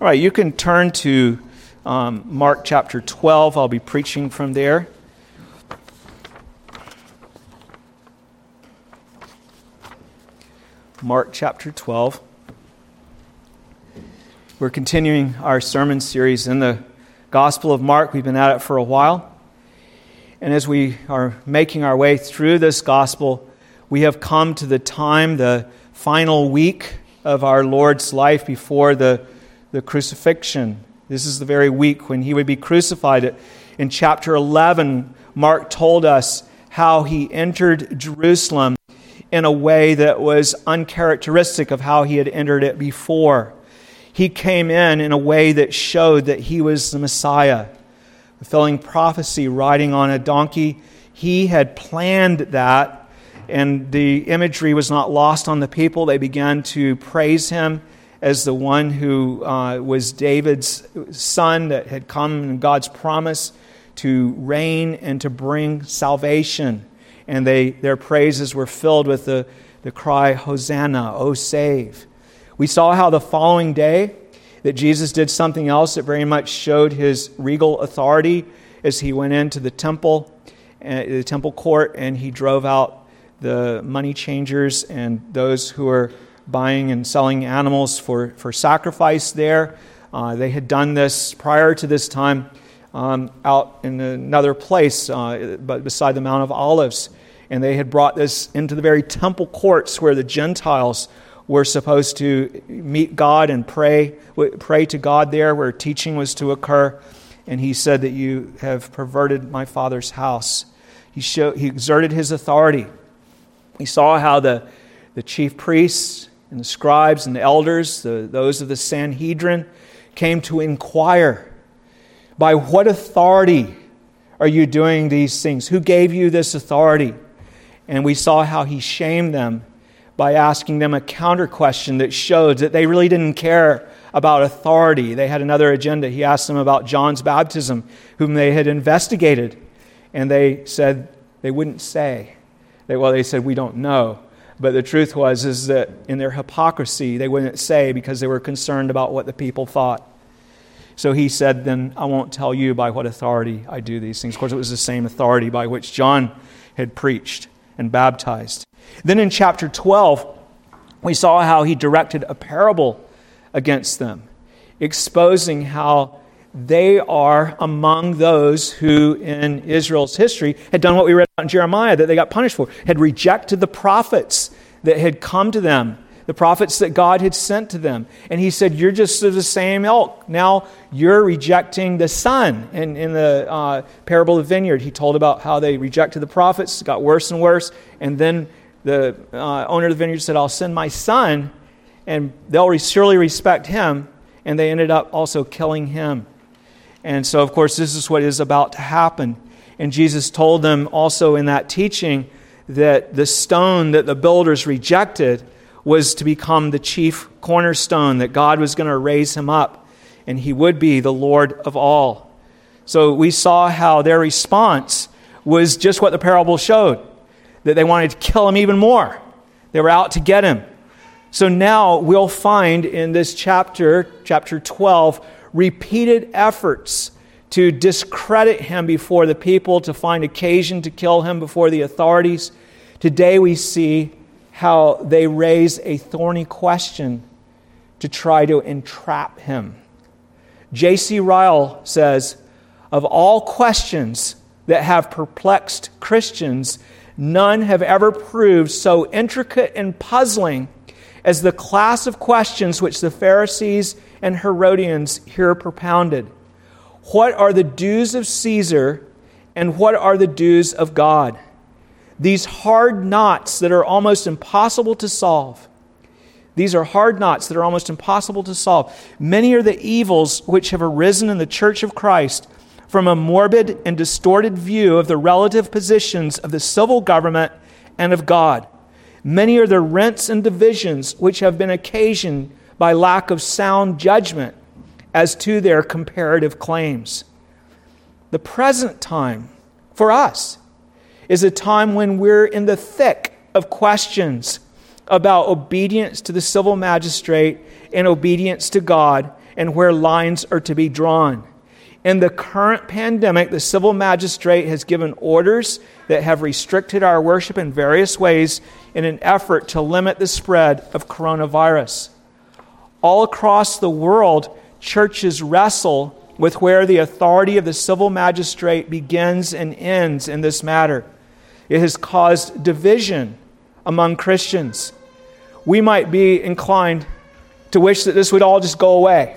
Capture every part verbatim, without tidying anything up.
All right, you can turn to um, Mark chapter twelve. I'll be preaching from there. Mark chapter twelve. We're continuing our sermon series in the Gospel of Mark. We've been at it for a while. And as we are making our way through this Gospel, we have come to the time, the final week of our Lord's life before the, the crucifixion. This is the very week when He would be crucified. In chapter eleven, Mark told us how He entered Jerusalem in a way that was uncharacteristic of how He had entered it before. He came in in a way that showed that He was the Messiah, fulfilling prophecy, riding on a donkey. He had planned that, and the imagery was not lost on the people. They began to praise Him as the one who uh, was David's son that had come in God's promise to reign and to bring salvation. And they their praises were filled with the, the cry, Hosanna, O save. We saw how the following day that Jesus did something else that very much showed His regal authority as He went into the temple, uh, the temple court, and He drove out the money changers and those who were buying and selling animals for, for sacrifice there. Uh, they had done this prior to this time um, out in another place, uh, but beside the Mount of Olives. And they had brought this into the very temple courts where the Gentiles were supposed to meet God and pray, pray to God there, where teaching was to occur. And He said that you have perverted my Father's house. He showed, He exerted His authority. We saw how the, the chief priests and the scribes and the elders, the, those of the Sanhedrin, came to inquire, by what authority are you doing these things? Who gave you this authority? And we saw how He shamed them by asking them a counter question that showed that they really didn't care about authority. They had another agenda. He asked them about John's baptism, whom they had investigated, and they said they wouldn't say. They, well, they said, we don't know. But the truth was is that in their hypocrisy, they wouldn't say because they were concerned about what the people thought. So He said, then I won't tell you by what authority I do these things. Of course, it was the same authority by which John had preached and baptized. Then in chapter twelve, we saw how He directed a parable against them, exposing how they are among those who in Israel's history had done what we read about in Jeremiah that they got punished for, had rejected the prophets that had come to them, the prophets that God had sent to them. And He said, you're just of the same ilk. Now you're rejecting the Son. And in the uh, parable of the vineyard, He told about how they rejected the prophets, it got worse and worse. And then the uh, owner of the vineyard said, I'll send my Son, and they'll surely respect Him. And they ended up also killing Him. And so, of course, this is what is about to happen. And Jesus told them also in that teaching that the stone that the builders rejected was to become the chief cornerstone, that God was going to raise Him up, and He would be the Lord of all. So we saw how their response was just what the parable showed, that they wanted to kill Him even more. They were out to get Him. So now we'll find in this chapter, chapter twelve, repeated efforts to discredit Him before the people, to find occasion to kill Him before the authorities. Today we see how they raise a thorny question to try to entrap Him. J C Ryle says, of all questions that have perplexed Christians, none have ever proved so intricate and puzzling as the class of questions which the Pharisees and Herodians here propounded. What are the dues of Caesar, and what are the dues of God? These hard knots that are almost impossible to solve. These are hard knots that are almost impossible to solve. Many are the evils which have arisen in the Church of Christ from a morbid and distorted view of the relative positions of the civil government and of God. Many are the rents and divisions which have been occasioned by lack of sound judgment as to their comparative claims. The present time for us is a time when we're in the thick of questions about obedience to the civil magistrate and obedience to God and where lines are to be drawn. In the current pandemic, the civil magistrate has given orders that have restricted our worship in various ways in an effort to limit the spread of coronavirus. All across the world, churches wrestle with where the authority of the civil magistrate begins and ends in this matter. It has caused division among Christians. We might be inclined to wish that this would all just go away.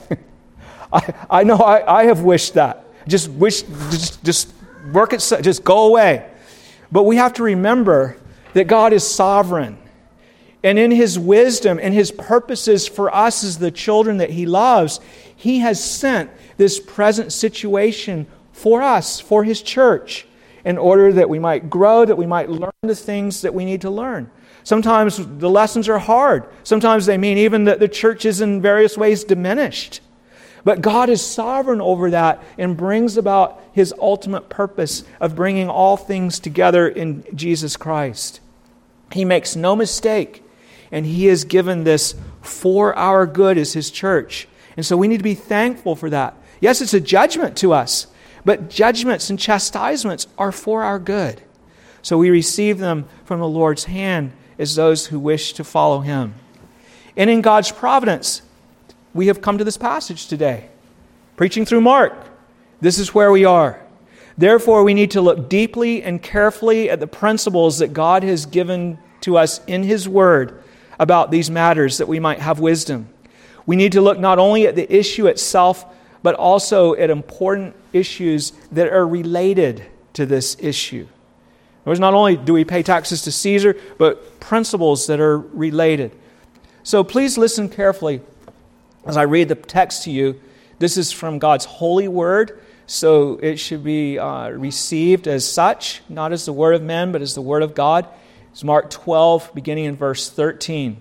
I, I know I, I have wished that. Just wish, just, just work it, just go away. But we have to remember that God is sovereign. And in His wisdom and His purposes for us as the children that He loves, He has sent this present situation for us, for His church, in order that we might grow, that we might learn the things that we need to learn. Sometimes the lessons are hard. Sometimes they mean even that the church is in various ways diminished. But God is sovereign over that and brings about His ultimate purpose of bringing all things together in Jesus Christ. He makes no mistake, and He has given this for our good as His church. And so we need to be thankful for that. Yes, it's a judgment to us, but judgments and chastisements are for our good. So we receive them from the Lord's hand as those who wish to follow Him. And in God's providence, we have come to this passage today. Preaching through Mark, this is where we are. Therefore, we need to look deeply and carefully at the principles that God has given to us in His Word about these matters, that we might have wisdom. We need to look not only at the issue itself, but also at important issues that are related to this issue. There's not only do we pay taxes to Caesar, but principles that are related. So please listen carefully as I read the text to you. This is from God's holy word, so it should be uh, received as such, not as the word of men, but as the word of God. It's Mark twelve, beginning in verse thirteen.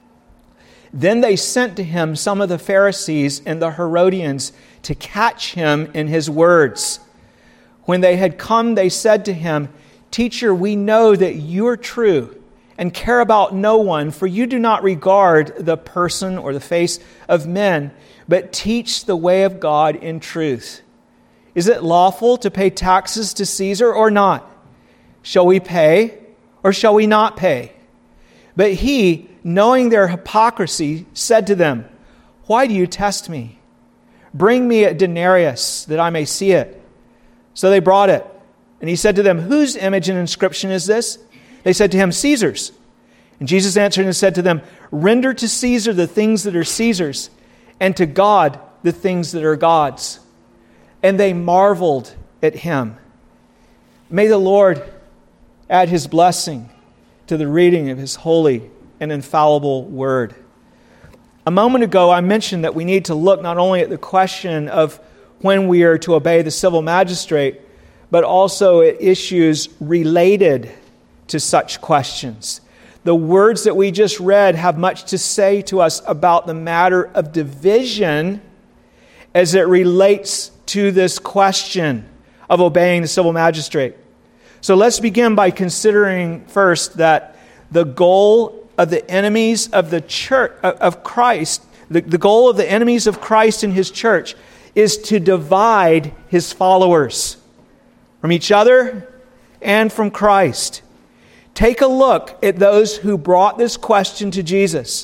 Then they sent to him some of the Pharisees and the Herodians to catch him in his words. When they had come, they said to him, "Teacher, we know that you are true and care about no one, for you do not regard the person or the face of men, but teach the way of God in truth. Is it lawful to pay taxes to Caesar or not? Shall we pay or shall we not pay?" But he, knowing their hypocrisy, said to them, "Why do you test me? Bring me a denarius that I may see it." So they brought it. And he said to them, "Whose image and inscription is this?" They said to him, "Caesar's." And Jesus answered and said to them, "Render to Caesar the things that are Caesar's, and to God the things that are God's." And they marveled at him. May the Lord add His blessing to the reading of His holy and infallible word. A moment ago, I mentioned that we need to look not only at the question of when we are to obey the civil magistrate, but also at issues related to such questions. The words that we just read have much to say to us about the matter of division as it relates to this question of obeying the civil magistrate. So let's begin by considering first that the goal of the enemies of the church of Christ, the, the goal of the enemies of Christ and His church is to divide His followers from each other and from Christ. Take a look at those who brought this question to Jesus.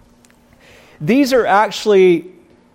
These are actually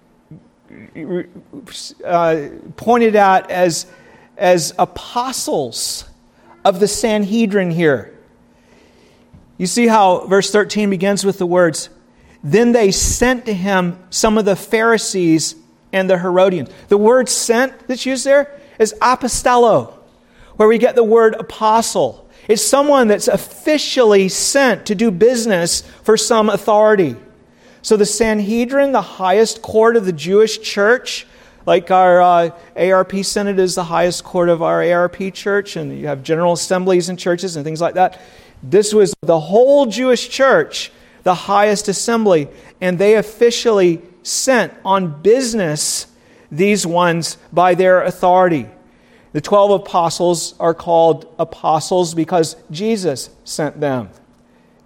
uh, pointed at as, as apostles of the Sanhedrin here. You see how verse thirteen begins with the words, "Then they sent to him some of the Pharisees and the Herodians." The word "sent" that's used there is apostello, where we get the word apostle. It's someone that's officially sent to do business for some authority. So the Sanhedrin, the highest court of the Jewish church, like our uh, A R P Synod is the highest court of our A R P church, and you have general assemblies in churches and things like that. This was the whole Jewish church, the highest assembly, and they officially sent on business these ones by their authority. The twelve apostles are called apostles because Jesus sent them.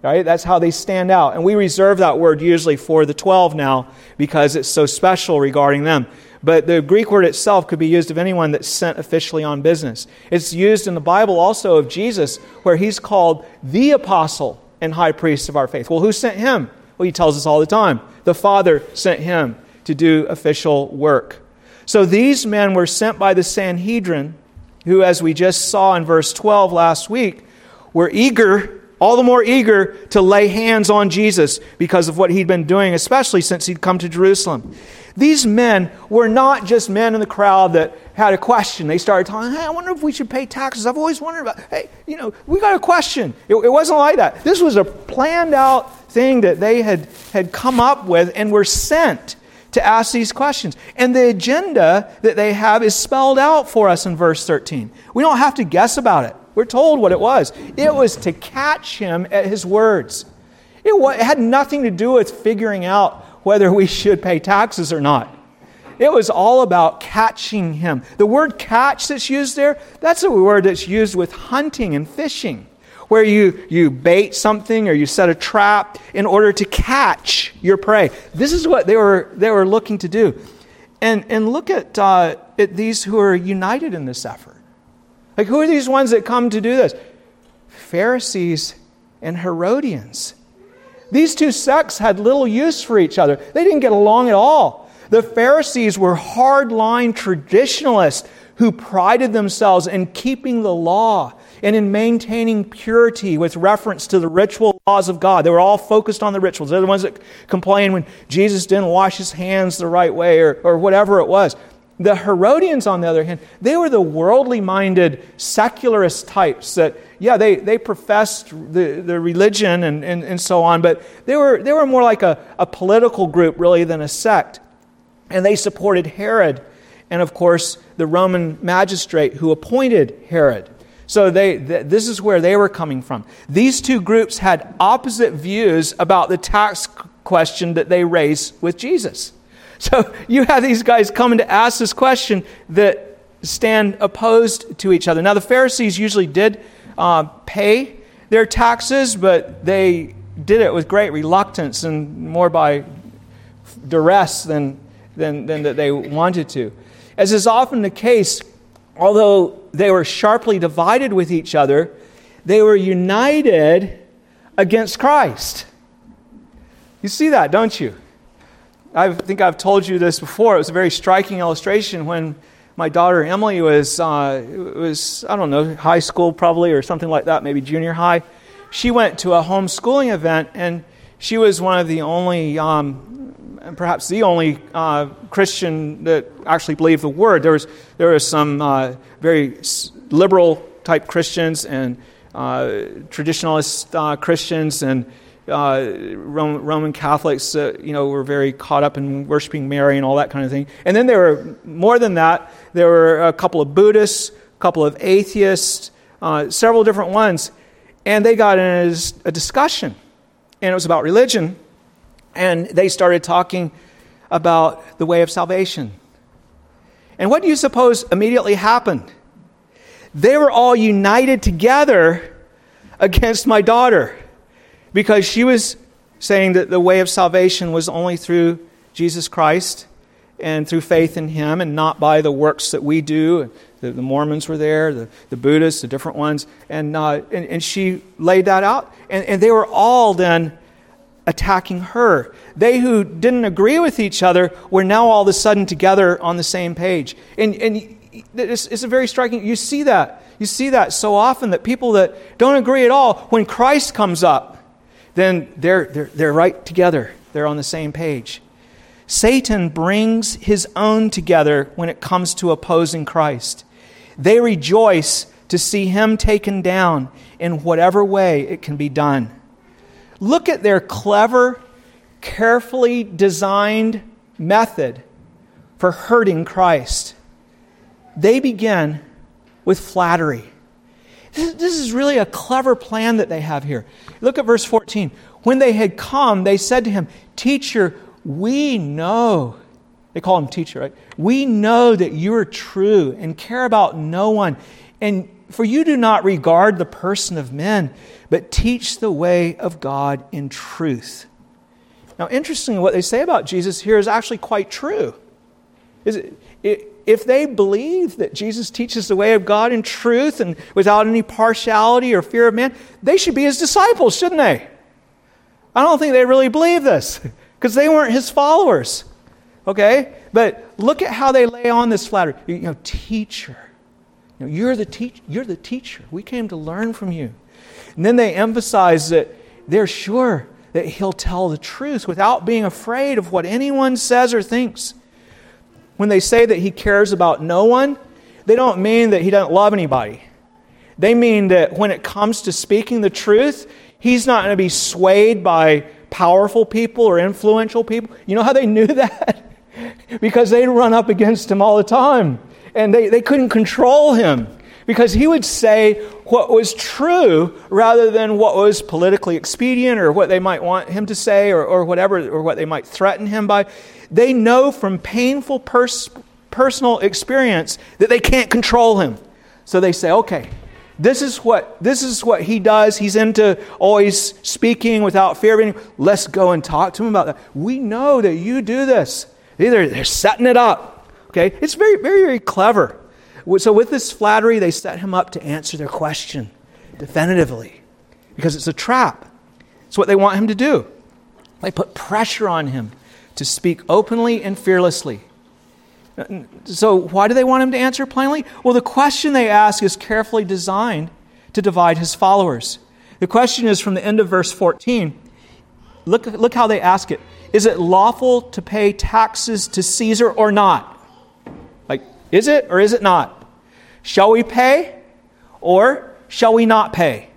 Right? That's how they stand out. And we reserve that word usually for the twelve now because it's so special regarding them. But the Greek word itself could be used of anyone that's sent officially on business. It's used in the Bible also of Jesus, where he's called the apostle and high priest of our faith. Well, who sent him? Well, he tells us all the time. The Father sent him to do official work. So these men were sent by the Sanhedrin, who, as we just saw in verse twelve last week, were eager, all the more eager to lay hands on Jesus because of what he'd been doing, especially since he'd come to Jerusalem. These men were not just men in the crowd that had a question. They started talking, hey, I wonder if we should pay taxes. I've always wondered about, hey, you know, we got a question. It, it wasn't like that. This was a planned out thing that they had, had come up with and were sent to ask these questions. And the agenda that they have is spelled out for us in verse thirteen. We don't have to guess about it. We're told what it was. It was to catch him at his words. It, wa- it had nothing to do with figuring out whether we should pay taxes or not. It was all about catching him. The word catch that's used there, that's a word that's used with hunting and fishing, where you, you bait something or you set a trap in order to catch your prey. This is what they were they were looking to do. And, and look at, uh, at these who are united in this effort. Like, who are these ones that come to do this? Pharisees and Herodians. These two sects had little use for each other. They didn't get along at all. The Pharisees were hardline traditionalists who prided themselves in keeping the law and in maintaining purity with reference to the ritual laws of God. They were all focused on the rituals. They're the ones that complained when Jesus didn't wash his hands the right way or, or whatever it was. The Herodians, on the other hand, they were the worldly-minded secularist types that, yeah, they, they professed the, the religion and, and, and so on, but they were they were more like a, a political group, really, than a sect. And they supported Herod and, of course, the Roman magistrate who appointed Herod. So they th- this is where they were coming from. These two groups had opposite views about the tax question that they raised with Jesus. So you have these guys coming to ask this question that stand opposed to each other. Now, the Pharisees usually did uh, pay their taxes, but they did it with great reluctance and more by duress than, than, than that they wanted to. As is often the case, although they were sharply divided with each other, they were united against Christ. You see that, don't you? I think I've told you this before. It was a very striking illustration when my daughter Emily was, uh, was I don't know, high school probably or something like that, maybe junior high. She went to a homeschooling event, and she was one of the only, um, perhaps the only uh, Christian that actually believed the Word. There was there were some uh, very liberal type Christians and uh, traditionalist uh, Christians and Uh, Roman, Roman Catholics, uh, you know, were very caught up in worshiping Mary and all that kind of thing. And then there were, more than that, there were a couple of Buddhists, a couple of atheists, uh, several different ones. And they got in a, a discussion. And it was about religion. And they started talking about the way of salvation. And what do you suppose immediately happened? They were all united together against my daughter, because she was saying that the way of salvation was only through Jesus Christ and through faith in Him and not by the works that we do. The, the Mormons were there, the, the Buddhists, the different ones. And, uh, and, and she laid that out. And, and they were all then attacking her. They who didn't agree with each other were now all of a sudden together on the same page. And, and it's, it's a very striking, you see that. You see that so often, that people that don't agree at all, when Christ comes up, then they're, they're, they're right together. They're on the same page. Satan brings his own together when it comes to opposing Christ. They rejoice to see Him taken down in whatever way it can be done. Look at their clever, carefully designed method for hurting Christ. They begin with flattery. This is really a clever plan that they have here. Look at verse fourteen. When they had come, they said to Him, "Teacher, we know," they call Him teacher, right? "We know that you are true and care about no one, and for you do not regard the person of men, but teach the way of God in truth. Now, interestingly, what they say about Jesus here is actually quite true. Is it, it, if they believe that Jesus teaches the way of God in truth and without any partiality or fear of man, they should be his disciples, shouldn't they? I don't think they really believe this because they weren't his followers. Okay? But look at how they lay on this flattery. You know, teacher. You know, you're the teach, you're the teacher. We came to learn from you. And then they emphasize that they're sure that he'll tell the truth without being afraid of what anyone says or thinks. When they say that he cares about no one, they don't mean that he doesn't love anybody. They mean that when it comes to speaking the truth, he's not going to be swayed by powerful people or influential people. You know how they knew that? Because they'd run up against him all the time. And they, they couldn't control him. Because he would say what was true rather than what was politically expedient or what they might want him to say or, or whatever, or what they might threaten him by. They know from painful pers- personal experience that they can't control him. So they say, okay, this is what this is what he does. He's into always speaking without fear of anyone. Let's go and talk to him about that. We know that you do this. Either they're setting it up. Okay? It's very, very, very clever. So with this flattery, they set him up to answer their question definitively because it's a trap. It's what they want him to do. They put pressure on him to speak openly and fearlessly. So why do they want him to answer plainly? Well, the question they ask is carefully designed to divide his followers. The question is from the end of verse fourteen. Look, look how they ask it. Is it lawful to pay taxes to Caesar or not? Like, is it or is it not? Shall we pay or shall we not pay?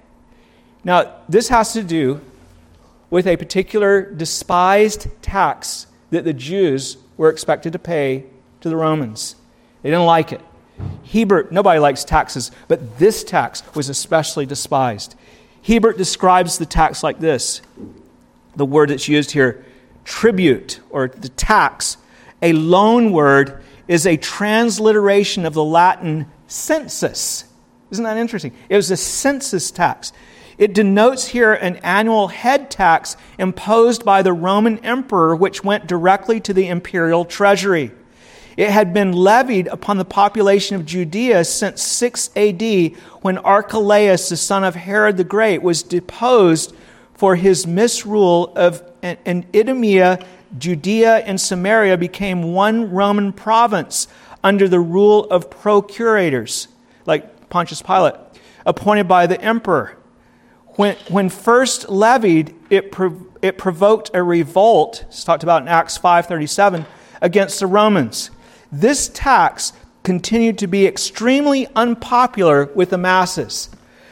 Now, this has to do with a particular despised tax that the Jews were expected to pay to the Romans. They didn't like it. Hebert, nobody likes taxes, but this tax was especially despised. Hebert describes the tax like this. The word that's used here, tribute, or the tax, a loan word, is a transliteration of the Latin census. Isn't that interesting? It was a census tax. It denotes here an annual head tax imposed by the Roman emperor, which went directly to the imperial treasury. It had been levied upon the population of Judea since six A D, when Archelaus, the son of Herod the Great, was deposed for his misrule of an Idumea. Judea and Samaria became one Roman province under the rule of procurators, like Pontius Pilate, appointed by the emperor. When, when first levied, it, prov- it provoked a revolt, it's talked about in Acts five thirty-seven, against the Romans. This tax continued to be extremely unpopular with the masses.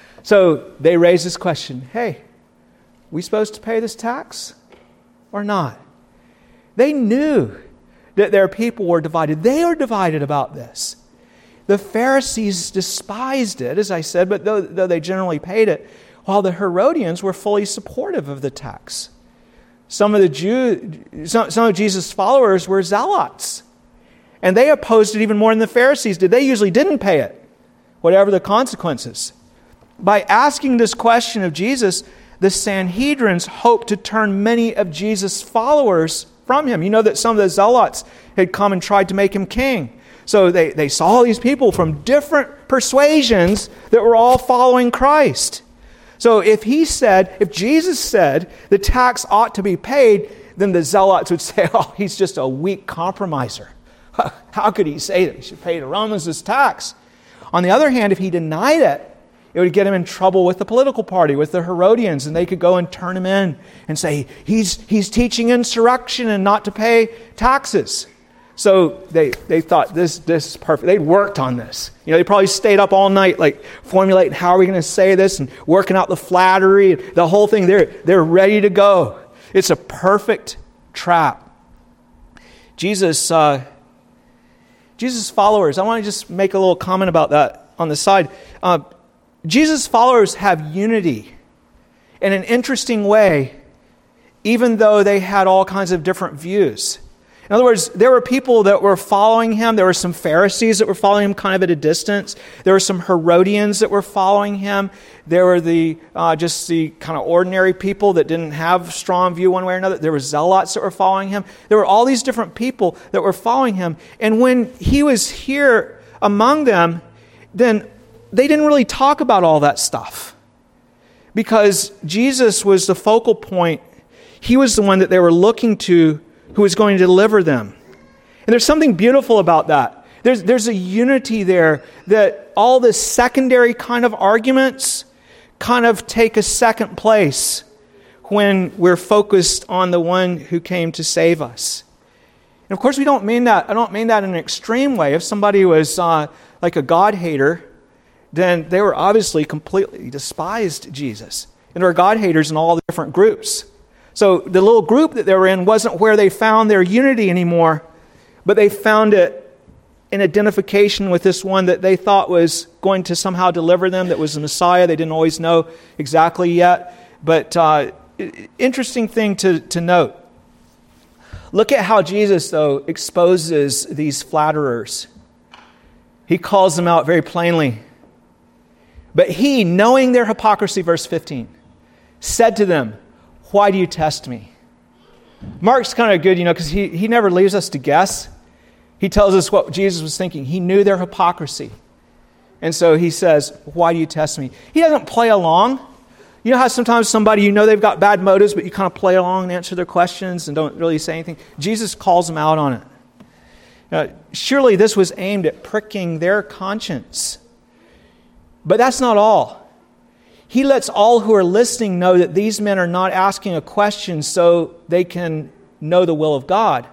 So they raise this question, hey, we supposed to pay this tax or not? They knew that their people were divided. They are divided about this. The Pharisees despised it, as I said, but though, though they generally paid it, while the Herodians were fully supportive of the tax. Some of the Jew, some, some of Jesus' followers were zealots, and they opposed it even more than the Pharisees did. They usually didn't pay it, whatever the consequences. By asking this question of Jesus, the Sanhedrins hoped to turn many of Jesus' followers from him. You know that some of the zealots had come and tried to make him king. So they, they saw all these people from different persuasions that were all following Christ. So if he said, if Jesus said the tax ought to be paid, then the zealots would say, oh, he's just a weak compromiser. How could he say that he should pay the Romans this tax? On the other hand, if he denied it, it would get him in trouble with the political party, with the Herodians, and they could go and turn him in and say, he's he's teaching insurrection and not to pay taxes. So they, they thought, this, this is perfect. They worked on this. You know, they probably stayed up all night, like, formulating how are we going to say this and working out the flattery, the whole thing. They're, they're ready to go. It's a perfect trap. Jesus, uh, Jesus' followers, I want to just make a little comment about that on the side. Uh, Jesus' followers have unity in an interesting way, even though they had all kinds of different views. In other words, there were people that were following him. There were some Pharisees that were following him kind of at a distance. There were some Herodians that were following him. There were the uh, just the kind of ordinary people that didn't have a strong view one way or another. There were zealots that were following him. There were all these different people that were following him. And when he was here among them, then they didn't really talk about all that stuff. Because Jesus was the focal point. He was the one that they were looking to, who was going to deliver them. And there's something beautiful about that. There's, there's a unity there that all the secondary kind of arguments kind of take a second place when we're focused on the one who came to save us. And of course, we don't mean that, I don't mean that in an extreme way. If somebody was uh, like a God hater, then they were obviously completely despised Jesus. And there were God haters in all the different groups. So the little group that they were in wasn't where they found their unity anymore, but they found it in identification with this one that they thought was going to somehow deliver them, that was the Messiah. They didn't always know exactly yet. But uh, interesting thing to, to note. Look at how Jesus, though, exposes these flatterers. He calls them out very plainly. But he, knowing their hypocrisy, verse fifteen, said to them, "Why do you test me?" Mark's kind of good, you know, because he, he never leaves us to guess. He tells us what Jesus was thinking. He knew their hypocrisy. And so he says, "Why do you test me?" He doesn't play along. You know how sometimes somebody, you know they've got bad motives, but you kind of play along and answer their questions and don't really say anything. Jesus calls them out on it. Uh, surely this was aimed at pricking their conscience. But that's not all. He lets all who are listening know that these men are not asking a question so they can know the will of God,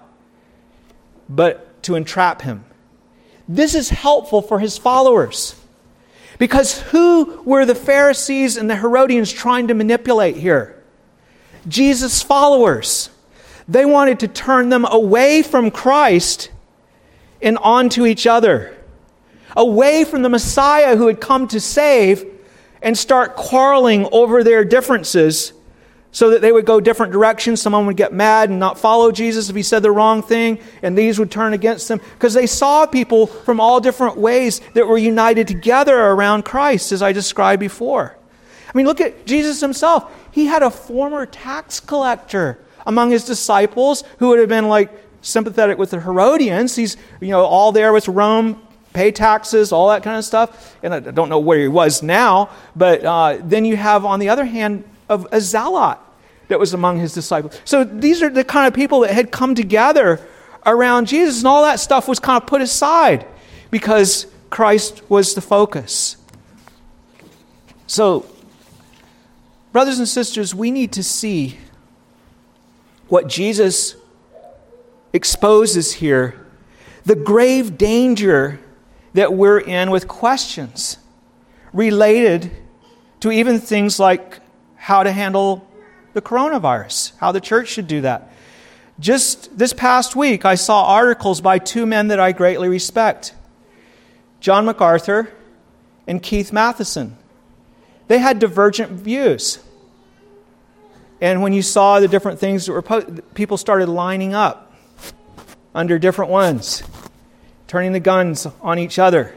but to entrap him. This is helpful for his followers. Because who were the Pharisees and the Herodians trying to manipulate here? Jesus' followers. They wanted to turn them away from Christ and onto each other. Away from the Messiah who had come to save, and start quarreling over their differences so that they would go different directions. Someone would get mad and not follow Jesus if he said the wrong thing, and these would turn against them because they saw people from all different ways that were united together around Christ, as I described before. I mean, look at Jesus himself. He had a former tax collector among his disciples who would have been like sympathetic with the Herodians. He's, you know, all there with Rome, pay taxes, all that kind of stuff. And I don't know where he was now, but uh, then you have, on the other hand, of a zealot that was among his disciples. So these are the kind of people that had come together around Jesus, and all that stuff was kind of put aside because Christ was the focus. So, brothers and sisters, we need to see what Jesus exposes here, the grave danger that we're in with questions related to even things like how to handle the coronavirus, how the church should do that. Just this past week, I saw articles by two men that I greatly respect, John MacArthur and Keith Matheson. They had divergent views. And when you saw the different things that were posted, people started lining up under different ones, turning the guns on each other.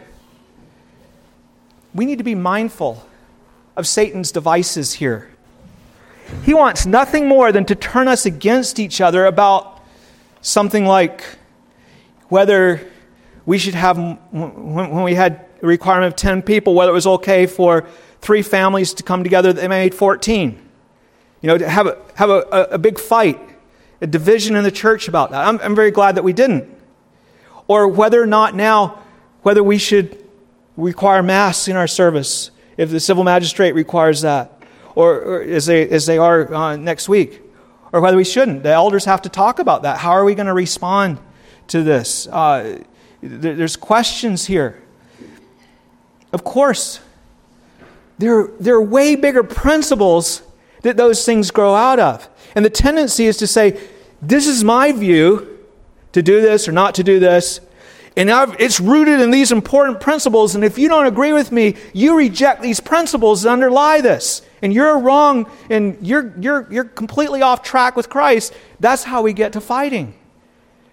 We need to be mindful of Satan's devices here. He wants nothing more than to turn us against each other about something like whether we should have, when we had a requirement of ten people, whether it was okay for three families to come together, they made fourteen. You know, to have a, have a, a big fight, a division in the church about that. I'm, I'm very glad that we didn't. Or whether or not now, whether we should require masks in our service, if the civil magistrate requires that, or, or as they as they are uh, next week, or whether we shouldn't. The elders have to talk about that. How are we going to respond to this? Uh, there, there's questions here. Of course, there, there are way bigger principles that those things grow out of. And the tendency is to say, this is my view, to do this or not to do this. And I've, it's rooted in these important principles. And if you don't agree with me, you reject these principles that underlie this. And you're wrong, and you're you're you're completely off track with Christ. That's how we get to fighting.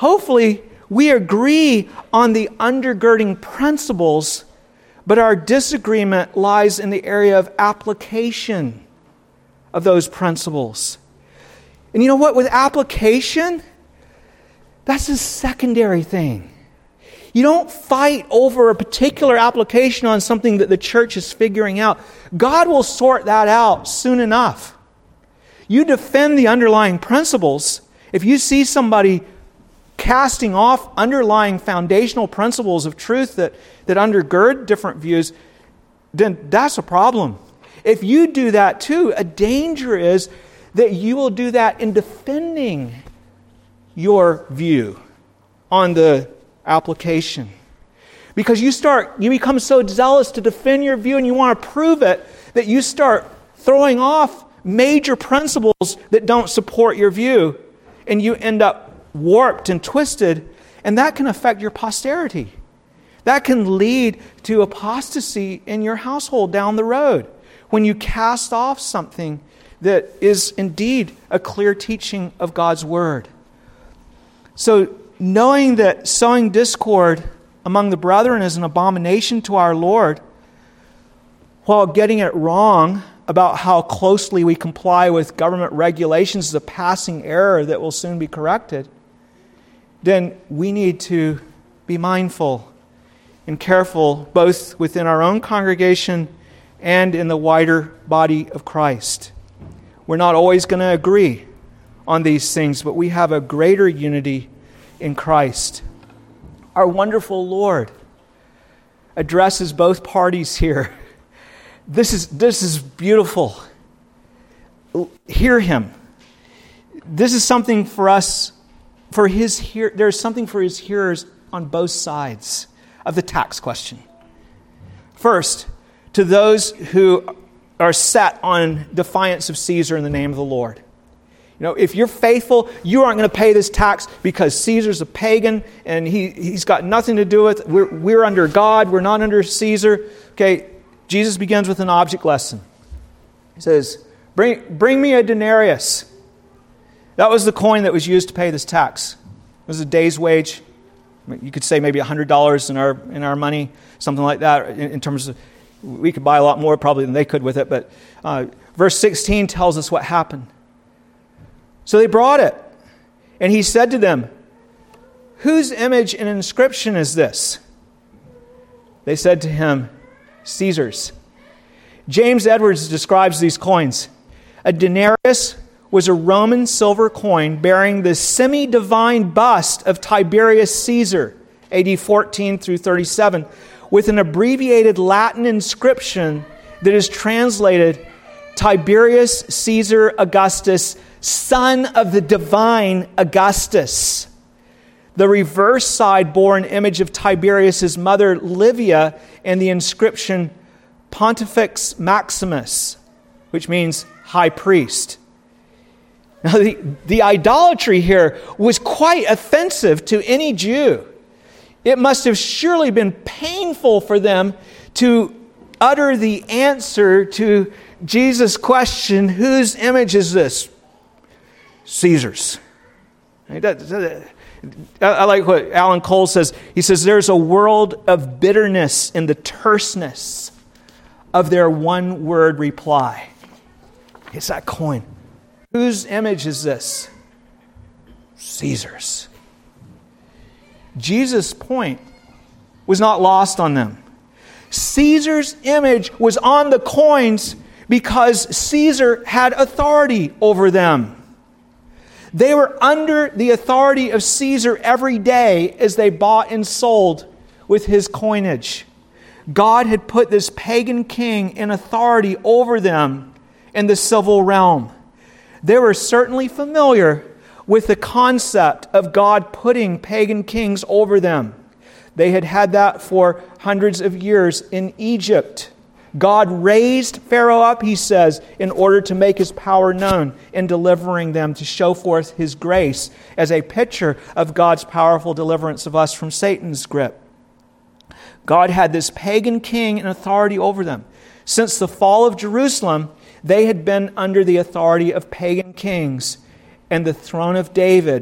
hopefully we agree on the undergirding principles, but our disagreement lies in the area of application of those principles. And you know what? With application, that's a secondary thing. You don't fight over a particular application on something that the church is figuring out. God will sort that out soon enough. You defend the underlying principles. If you see somebody casting off underlying foundational principles of truth that, that undergird different views, then that's a problem. If you do that too, a danger is that you will do that in defending your view on the application. Because you start, you become so zealous to defend your view and you want to prove it that you start throwing off major principles that don't support your view, and you end up warped and twisted, and that can affect your posterity. That can lead to apostasy in your household down the road when you cast off something that is indeed a clear teaching of God's Word. So, knowing that sowing discord among the brethren is an abomination to our Lord, while getting it wrong about how closely we comply with government regulations is a passing error that will soon be corrected, then we need to be mindful and careful both within our own congregation and in the wider body of Christ. We're not always going to agree on these things, but we have a greater unity in Christ. Our wonderful Lord addresses both parties here. This is, this is beautiful. Hear Him. This is something for us, for His hear. There's something for His hearers on both sides of the tax question. First, to those who are set on defiance of Caesar in the name of the Lord. You know, if you're faithful, you aren't going to pay this tax because Caesar's a pagan and he, he's got nothing to do with it. We're, we're under God. We're not under Caesar. Okay, Jesus begins with an object lesson. He says, bring, bring me a denarius. That was the coin that was used to pay this tax. It was a day's wage. You could say maybe one hundred dollars in our in our money, something like that, in, in terms of, we could buy a lot more probably than they could with it. But uh, verse sixteen tells us what happened. So they brought it, and he said to them, whose image and inscription is this? They said to him, Caesar's. James Edwards describes these coins. A denarius was a Roman silver coin bearing the semi-divine bust of Tiberius Caesar, A D fourteen through thirty-seven, with an abbreviated Latin inscription that is translated Tiberius Caesar Augustus, son of the divine Augustus. The reverse side bore an image of Tiberius' mother Livia and the inscription Pontifex Maximus, which means high priest. Now, the, the idolatry here was quite offensive to any Jew. It must have surely been painful for them to utter the answer to Jesus' question, whose image is this? Caesar's. I like what Alan Cole says. He says, there's a world of bitterness in the terseness of their one-word reply. It's that coin. Whose image is this? Caesar's. Jesus' point was not lost on them. Caesar's image was on the coins because Caesar had authority over them. They were under the authority of Caesar every day as they bought and sold with his coinage. God had put this pagan king in authority over them in the civil realm. They were certainly familiar with the concept of God putting pagan kings over them. They had had that for hundreds of years in Egypt. God raised Pharaoh up, he says, in order to make his power known in delivering them, to show forth his grace as a picture of God's powerful deliverance of us from Satan's grip. God had this pagan king in authority over them. Since the fall of Jerusalem, they had been under the authority of pagan kings, and the throne of David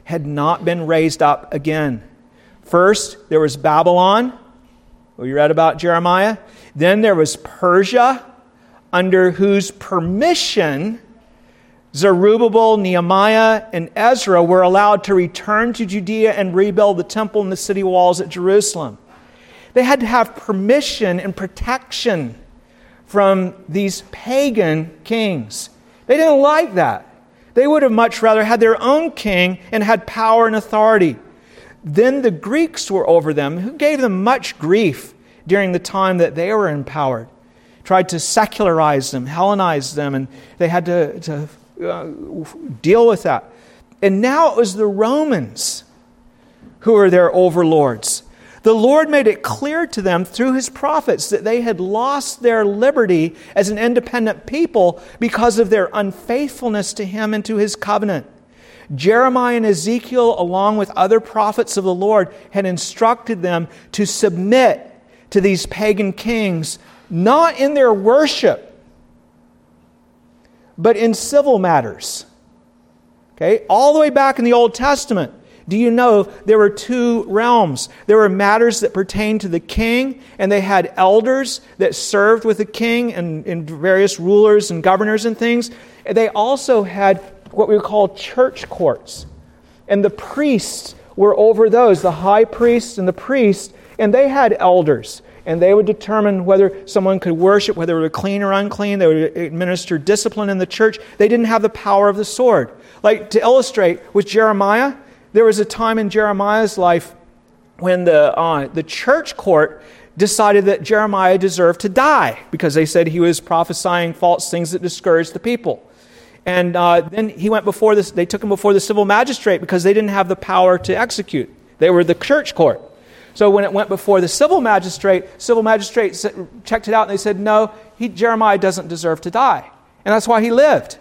had not been raised up again. First, there was Babylon, we read about Jeremiah. Then there was Persia, under whose permission Zerubbabel, Nehemiah, and Ezra were allowed to return to Judea and rebuild the temple and the city walls at Jerusalem. They had to have permission and protection from these pagan kings. They didn't like that. They would have much rather had their own king and had power and authority. Then the Greeks were over them, who gave them much grief during the time that they were empowered. Tried to secularize them, Hellenize them, and they had to, to uh, deal with that. And now it was the Romans who were their overlords. The Lord made it clear to them through His prophets that they had lost their liberty as an independent people because of their unfaithfulness to Him and to His covenant. Jeremiah and Ezekiel, along with other prophets of the Lord, had instructed them to submit to these pagan kings, not in their worship, but in civil matters. Okay, all the way back in the Old Testament, do you know there were two realms? There were matters that pertained to the king, and they had elders that served with the king and, and various rulers and governors and things. And they also had what we would call church courts. And the priests were over those, the high priest and the priest, and they had elders. And they would determine whether someone could worship, whether they were clean or unclean. They would administer discipline in the church. They didn't have the power of the sword. Like, to illustrate, with Jeremiah, there was a time in Jeremiah's life when the uh, the church court decided that Jeremiah deserved to die because they said he was prophesying false things that discouraged the people. And uh, then he went before this. They took him before the civil magistrate because they didn't have the power to execute. They were the church court. So when it went before the civil magistrate, civil magistrate checked it out and they said, no, he, Jeremiah doesn't deserve to die. And that's why he lived.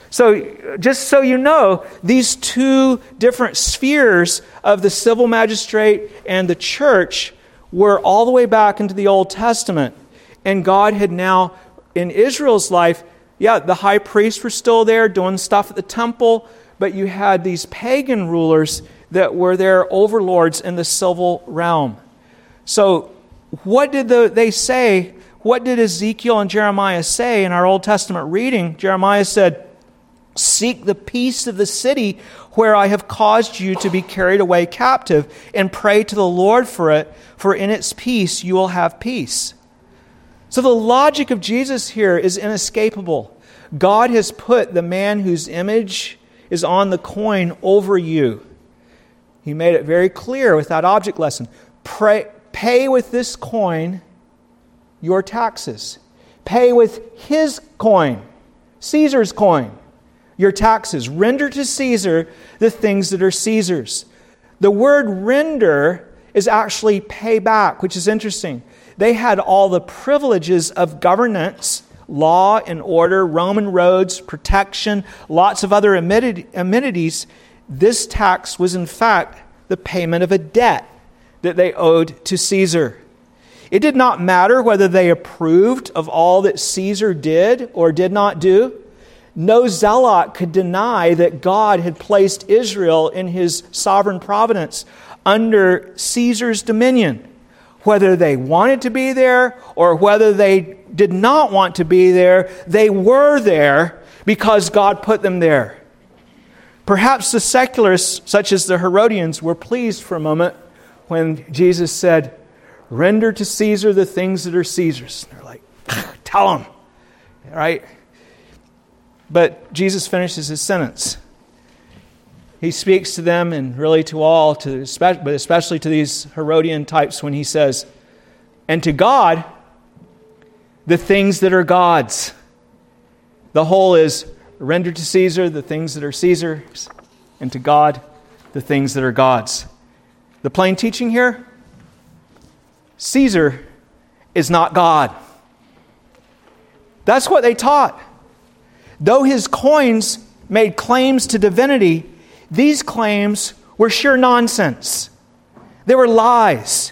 So just so you know, these two different spheres of the civil magistrate and the church were all the way back into the Old Testament. And God had now, in Israel's life, yeah, the high priests were still there doing stuff at the temple, but you had these pagan rulers that were their overlords in the civil realm. So what did the, they say? What did Ezekiel and Jeremiah say in our Old Testament reading? Jeremiah said, "Seek the peace of the city where I have caused you to be carried away captive, and pray to the Lord for it, for in its peace you will have peace." So the logic of Jesus here is inescapable. God has put the man whose image is on the coin over you. He made it very clear with that object lesson. Pray, pay with this coin your taxes. Pay with his coin, Caesar's coin, your taxes. Render to Caesar the things that are Caesar's. The word render is actually pay back, which is interesting. They had all the privileges of governance, law and order, Roman roads, protection, lots of other amenities. This tax was in fact the payment of a debt that they owed to Caesar. It did not matter whether they approved of all that Caesar did or did not do. No zealot could deny that God had placed Israel in His sovereign providence under Caesar's dominion. Whether they wanted to be there or whether they did not want to be there, they were there because God put them there. Perhaps the secularists, such as the Herodians, were pleased for a moment when Jesus said, "Render to Caesar the things that are Caesar's." They're like, tell them, right? But Jesus finishes his sentence. He speaks to them and really to all, to but especially to these Herodian types when he says, "And to God, the things that are God's." The whole is, render to Caesar the things that are Caesar's, and to God the things that are God's. The plain teaching here, Caesar is not God. That's what they taught. Though his coins made claims to divinity, these claims were sheer nonsense. They were lies.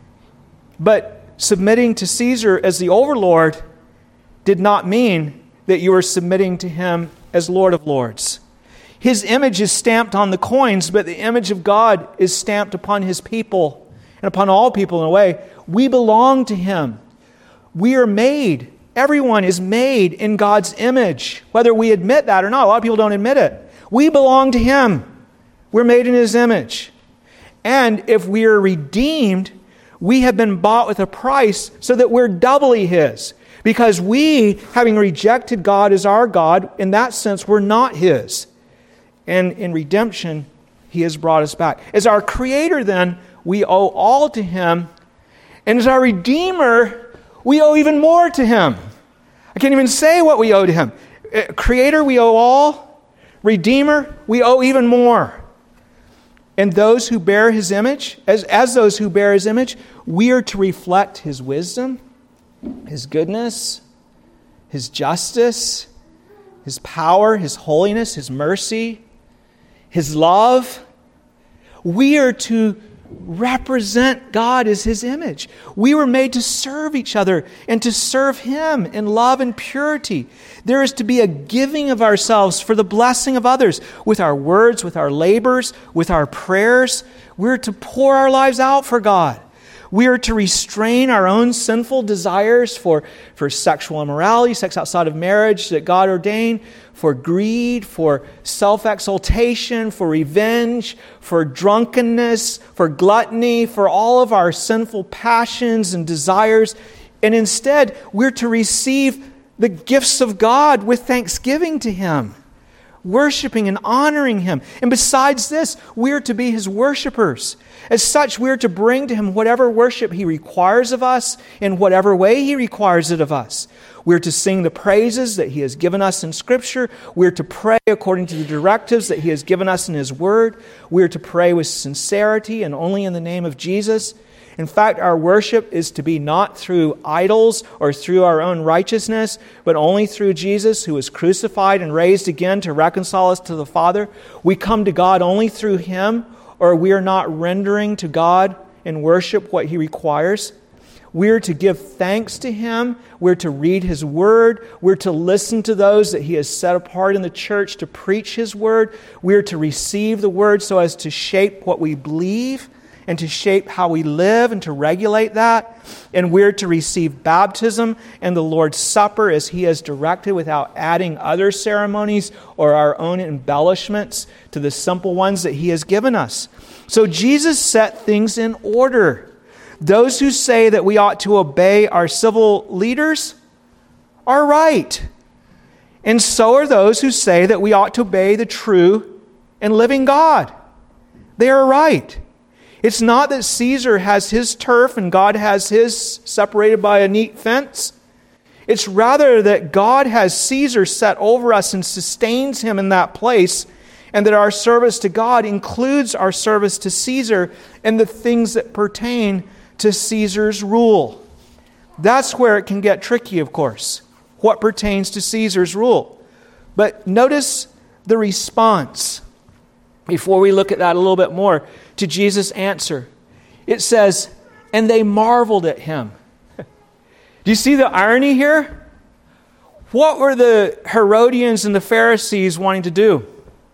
But submitting to Caesar as the overlord did not mean that you were submitting to him as Lord of Lords. His image is stamped on the coins, but the image of God is stamped upon His people and upon all people in a way. We belong to Him. We are made, everyone is made in God's image, whether we admit that or not. A lot of people don't admit it. We belong to Him. We're made in His image. And if we are redeemed, we have been bought with a price so that we're doubly His. Because we, having rejected God as our God, in that sense, we're not His. And in redemption, He has brought us back. As our Creator, then, we owe all to Him. And as our Redeemer, we owe even more to Him. I can't even say what we owe to Him. Creator, we owe all. Redeemer, we owe even more. And those who bear His image, as, as those who bear His image, we are to reflect His wisdom, His goodness, His justice, His power, His holiness, His mercy, His love. We are to represent God as His image. We were made to serve each other and to serve Him in love and purity. There is to be a giving of ourselves for the blessing of others with our words, with our labors, with our prayers. We're to pour our lives out for God. We are to restrain our own sinful desires for, for sexual immorality, sex outside of marriage that God ordained, for greed, for self-exaltation, for revenge, for drunkenness, for gluttony, for all of our sinful passions and desires. And instead, we're to receive the gifts of God with thanksgiving to Him, worshiping and honoring Him. And besides this, we're to be His worshipers. As such, we're to bring to Him whatever worship He requires of us in whatever way He requires it of us. We're to sing the praises that He has given us in Scripture. We're to pray according to the directives that He has given us in His Word. We're to pray with sincerity and only in the name of Jesus. In fact, our worship is to be not through idols or through our own righteousness, but only through Jesus, who was crucified and raised again to reconcile us to the Father. We come to God only through Him, or we are not rendering to God in worship what He requires. We're to give thanks to Him. We're to read His Word. We're to listen to those that He has set apart in the church to preach His Word. We're to receive the Word so as to shape what we believe and to shape how we live and to regulate that. And we're to receive baptism and the Lord's Supper as He has directed, without adding other ceremonies or our own embellishments to the simple ones that He has given us. So Jesus set things in order. Those who say that we ought to obey our civil leaders are right. And so are those who say that we ought to obey the true and living God. They are right. It's not that Caesar has his turf and God has his separated by a neat fence. It's rather that God has Caesar set over us and sustains him in that place, and that our service to God includes our service to Caesar and the things that pertain to Caesar's rule. That's where it can get tricky, of course, what pertains to Caesar's rule. But notice the response, before we look at that a little bit more, to Jesus' answer. It says, and they marveled at Him. Do you see the irony here? What were the Herodians and the Pharisees wanting to do?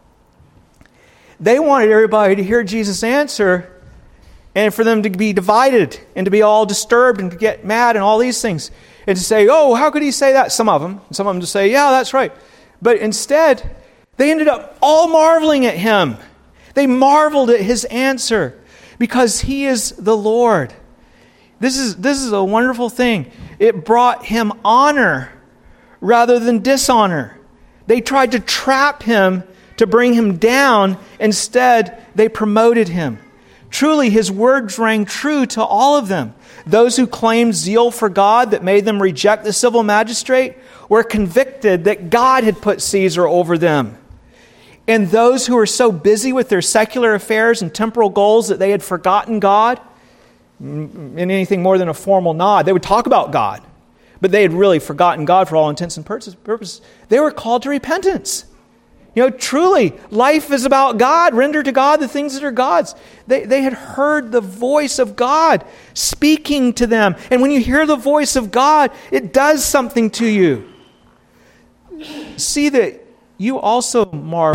They wanted everybody to hear Jesus' answer and for them to be divided and to be all disturbed and to get mad and all these things. And to say, oh, how could He say that? Some of them. Some of them to say, yeah, that's right. But instead, they ended up all marveling at Him. They marveled at His answer because He is the Lord. This is, this is a wonderful thing. It brought Him honor rather than dishonor. They tried to trap Him to bring Him down. Instead, they promoted Him. Truly, His words rang true to all of them. Those who claimed zeal for God that made them reject the civil magistrate were convicted that God had put Caesar over them. And those who were so busy with their secular affairs and temporal goals that they had forgotten God, in anything more than a formal nod, they would talk about God, but they had really forgotten God for all intents and purposes. They were called to repentance. You know, truly, life is about God. Render to God the things that are God's. They, they had heard the voice of God speaking to them. And when you hear the voice of God, it does something to you. See that you also marvel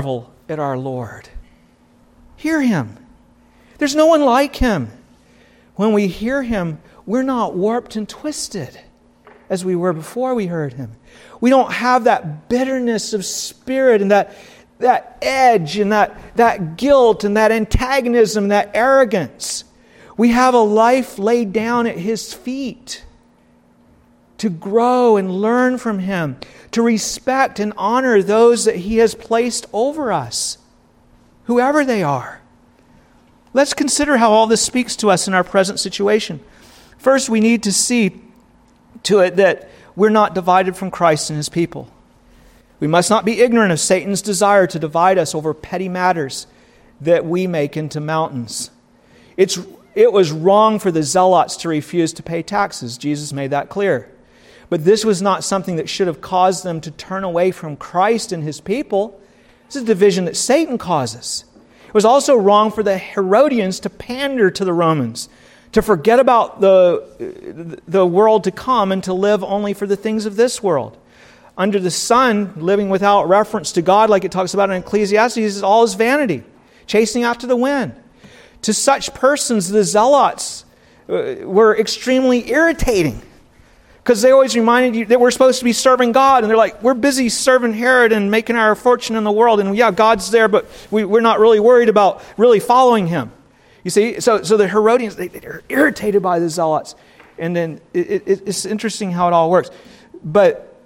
at our Lord. Hear Him. There's no one like Him. When we hear Him, we're not warped and twisted as we were before we heard Him. We don't have that bitterness of spirit and that, that edge and that, that guilt and that antagonism, that arrogance. We have a life laid down at His feet to grow and learn from Him, to respect and honor those that He has placed over us, whoever they are. Let's consider how all this speaks to us in our present situation. First, we need to see to it that we're not divided from Christ and His people. We must not be ignorant of Satan's desire to divide us over petty matters that we make into mountains. It's, it was wrong for the zealots to refuse to pay taxes. Jesus made that clear. But this was not something that should have caused them to turn away from Christ and His people. This is a division that Satan causes. It was also wrong for the Herodians to pander to the Romans, to forget about the, the world to come and to live only for the things of this world. Under the sun, living without reference to God, like it talks about in Ecclesiastes, is all is vanity, chasing after the wind. To such persons, the zealots were extremely irritating, because they always reminded you that we're supposed to be serving God. And they're like, we're busy serving Herod and making our fortune in the world. And yeah, God's there, but we, we're not really worried about really following Him. You see, so so the Herodians, they, they're irritated by the zealots. And then it, it, it's interesting how it all works. But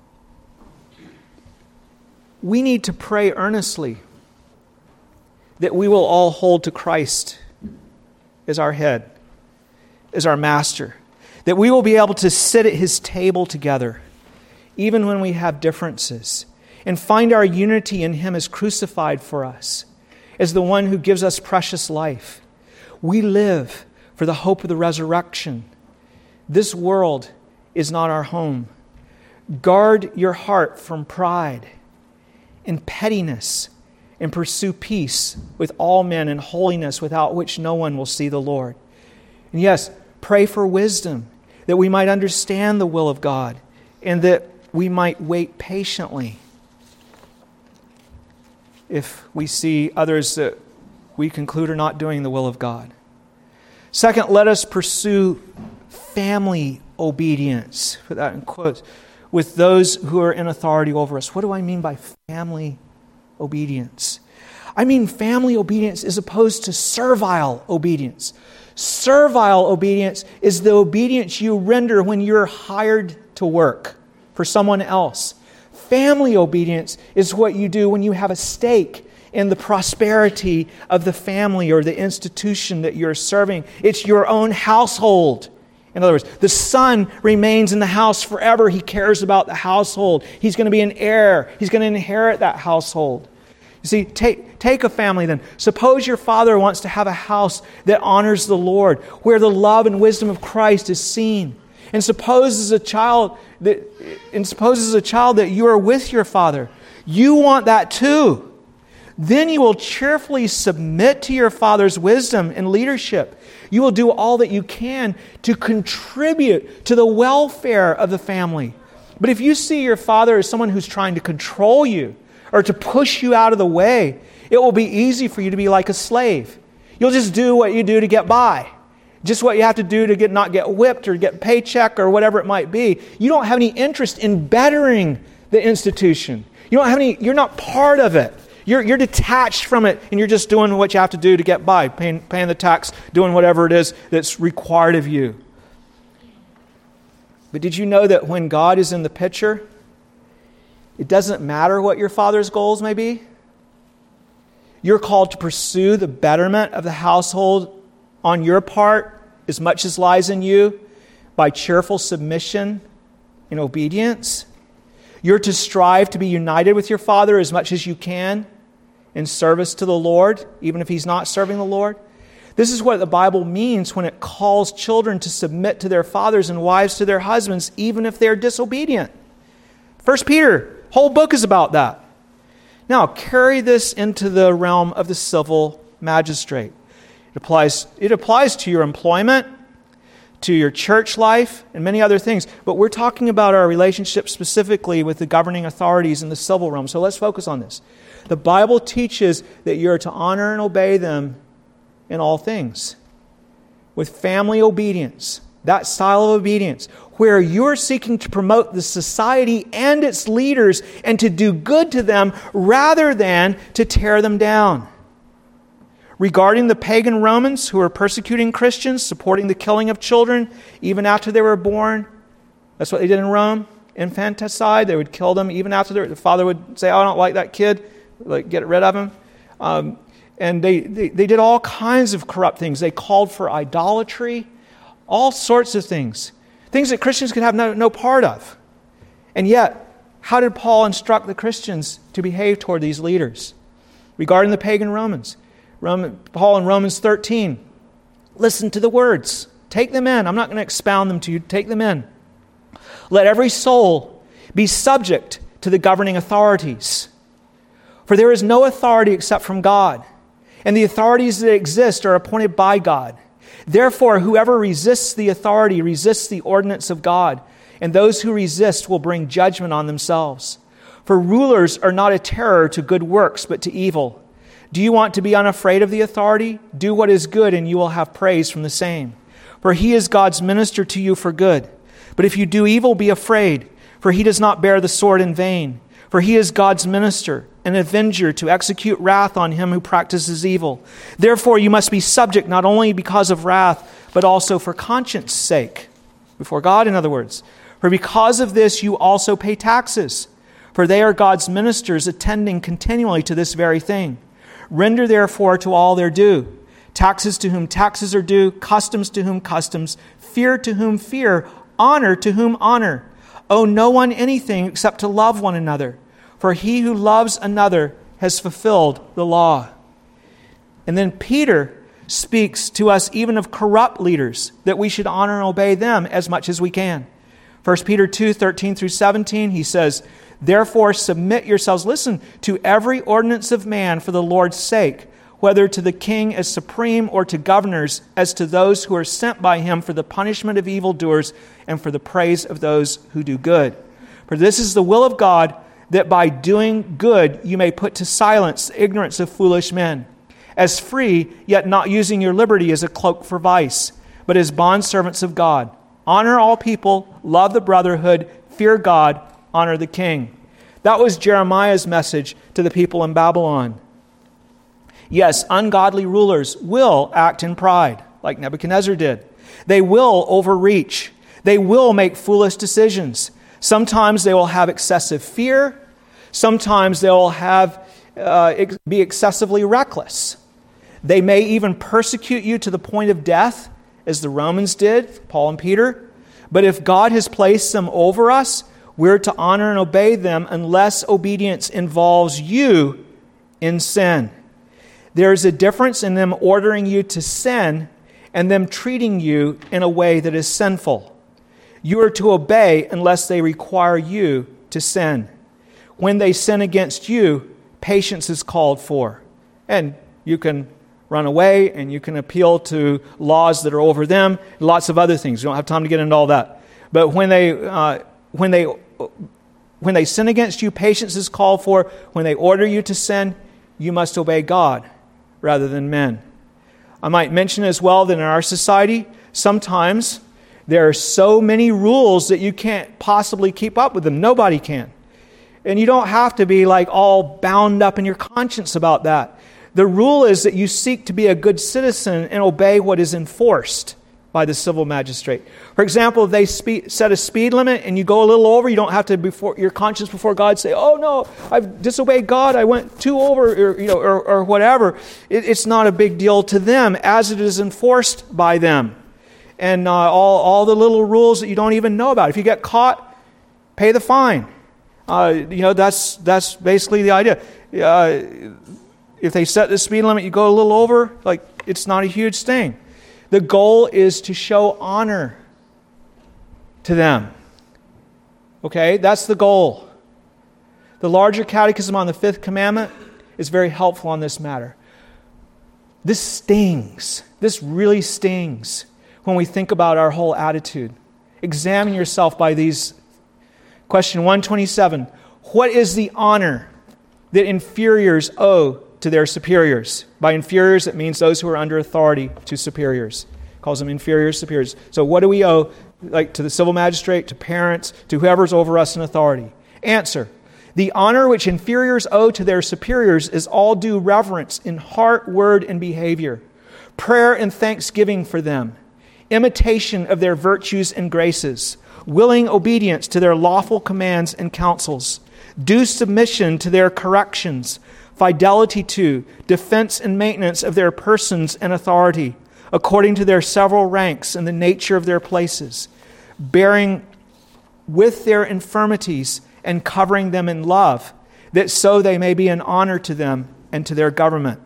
we need to pray earnestly that we will all hold to Christ as our head, as our master. That we will be able to sit at His table together, even when we have differences, and find our unity in Him as crucified for us, as the one who gives us precious life. We live for the hope of the resurrection. This world is not our home. Guard your heart from pride and pettiness, and pursue peace with all men and holiness, without which no one will see the Lord. And yes, pray for wisdom, that we might understand the will of God, and that we might wait patiently if we see others that we conclude are not doing the will of God. Second, let us pursue family obedience, put that in quotes, with those who are in authority over us. What do I mean by family obedience? I mean family obedience as opposed to servile obedience. Servile obedience is the obedience you render when you're hired to work for someone else. Family obedience is what you do when you have a stake in the prosperity of the family or the institution that you're serving. It's your own household. In other words, the son remains in the house forever. He cares about the household. He's going to be an heir. He's going to inherit that household. You see, take, take a family then. Suppose your father wants to have a house that honors the Lord, where the love and wisdom of Christ is seen. And suppose as a child that, and suppose as a child that you are with your father. You want that too. Then you will cheerfully submit to your father's wisdom and leadership. You will do all that you can to contribute to the welfare of the family. But if you see your father as someone who's trying to control you, or to push you out of the way, it will be easy for you to be like a slave. You'll just do what you do to get by. Just what you have to do to get not get whipped or get a paycheck or whatever it might be. You don't have any interest in bettering the institution. You don't have any, you're not part of it. You're, you're detached from it, and you're just doing what you have to do to get by, paying, paying the tax, doing whatever it is that's required of you. But did you know that when God is in the picture, it doesn't matter what your father's goals may be? You're called to pursue the betterment of the household on your part as much as lies in you by cheerful submission and obedience. You're to strive to be united with your father as much as you can in service to the Lord, even if he's not serving the Lord. This is what the Bible means when it calls children to submit to their fathers and wives to their husbands, even if they're disobedient. First Peter, whole book is about that. Now, carry this into the realm of the civil magistrate. It applies, it applies to your employment, to your church life and many other things. But we're talking about our relationship specifically with the governing authorities in the civil realm. So let's focus on this. The Bible teaches that you're to honor and obey them in all things, with family obedience, that style of obedience, where you're seeking to promote the society and its leaders and to do good to them rather than to tear them down. Regarding the pagan Romans who were persecuting Christians, supporting the killing of children even after they were born, that's what they did in Rome, infanticide. They would kill them even after their, the father would say, oh, I don't like that kid, like get rid of him. Um, and they, they, they did all kinds of corrupt things. They called for idolatry, all sorts of things, things that Christians could have no, no part of. And yet, how did Paul instruct the Christians to behave toward these leaders? Regarding the pagan Romans, Roman, Paul in Romans thirteen, listen to the words. Take them in. I'm not going to expound them to you. Take them in. Let every soul be subject to the governing authorities. For there is no authority except from God, and the authorities that exist are appointed by God. Therefore, whoever resists the authority resists the ordinance of God, and those who resist will bring judgment on themselves. For rulers are not a terror to good works, but to evil. Do you want to be unafraid of the authority? Do what is good, and you will have praise from the same. For he is God's minister to you for good. But if you do evil, be afraid, for he does not bear the sword in vain. For he is God's minister, an avenger to execute wrath on him who practices evil. Therefore you must be subject not only because of wrath, but also for conscience sake. Before God, in other words. For because of this you also pay taxes. For they are God's ministers, attending continually to this very thing. Render therefore to all their due. Taxes to whom taxes are due, customs to whom customs, fear to whom fear, honor to whom honor. Owe no one anything except to love one another. For he who loves another has fulfilled the law. And then Peter speaks to us even of corrupt leaders, that we should honor and obey them as much as we can. First Peter two, thirteen through seventeen, he says, therefore submit yourselves, listen, to every ordinance of man for the Lord's sake, whether to the king as supreme or to governors as to those who are sent by him for the punishment of evildoers and for the praise of those who do good. For this is the will of God, that by doing good you may put to silence the ignorance of foolish men. As free, yet not using your liberty as a cloak for vice, but as bondservants of God. Honor all people, love the brotherhood, fear God, honor the king. That was Jeremiah's message to the people in Babylon. Yes, ungodly rulers will act in pride, like Nebuchadnezzar did. They will overreach. They will make foolish decisions. Sometimes they will have excessive fear. Sometimes they will have uh, ex- be excessively reckless. They may even persecute you to the point of death, as the Romans did, Paul and Peter. But if God has placed them over us, we're to honor and obey them unless obedience involves you in sin. There is a difference in them ordering you to sin and them treating you in a way that is sinful. You are to obey unless they require you to sin. When they sin against you, patience is called for. And you can run away and you can appeal to laws that are over them, lots of other things. We don't have time to get into all that. But when they uh, when they when they sin against you, patience is called for. When they order you to sin, you must obey God rather than men. I might mention as well that in our society, sometimes there are so many rules that you can't possibly keep up with them. Nobody can. And you don't have to be like all bound up in your conscience about that. The rule is that you seek to be a good citizen and obey what is enforced by the civil magistrate. For example, if they speed, set a speed limit and you go a little over, you don't have to, before your conscience before God, say, oh no, I've disobeyed God, I went two over, or, you know, or, or whatever. It, it's not a big deal to them as it is enforced by them. And uh, all, all the little rules that you don't even know about. If you get caught, pay the fine. Uh, you know, that's that's basically the idea. Uh, if they set the speed limit, you go a little over, like it's not a huge thing. The goal is to show honor to them. Okay, that's the goal. The larger catechism on the fifth commandment is very helpful on this matter. This stings. This really stings. when we think about our whole attitude. Examine yourself by these. Question one twenty-seven. What is the honor that inferiors owe to their superiors? By inferiors, it means those who are under authority to superiors. It calls them inferiors, superiors. So what do we owe, like to the civil magistrate, to parents, to whoever's over us in authority? Answer. The honor which inferiors owe to their superiors is all due reverence in heart, word, and behavior, prayer and thanksgiving for them, imitation of their virtues and graces, willing obedience to their lawful commands and counsels, due submission to their corrections, fidelity to, defense and maintenance of their persons and authority, according to their several ranks and the nature of their places, bearing with their infirmities and covering them in love, that so they may be an honor to them and to their government.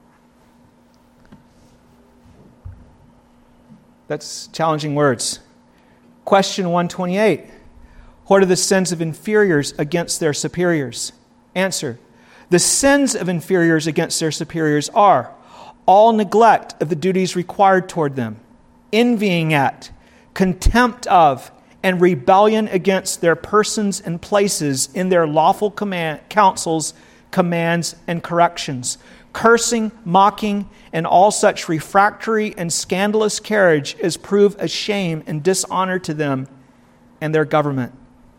That's challenging words. Question one twenty-eight. What are the sins of inferiors against their superiors? Answer. The sins of inferiors against their superiors are all neglect of the duties required toward them, envying at, contempt of, and rebellion against their persons and places in their lawful command, counsels, commands, and corrections, cursing, mocking, and all such refractory and scandalous carriage as prove a shame and dishonor to them and their government.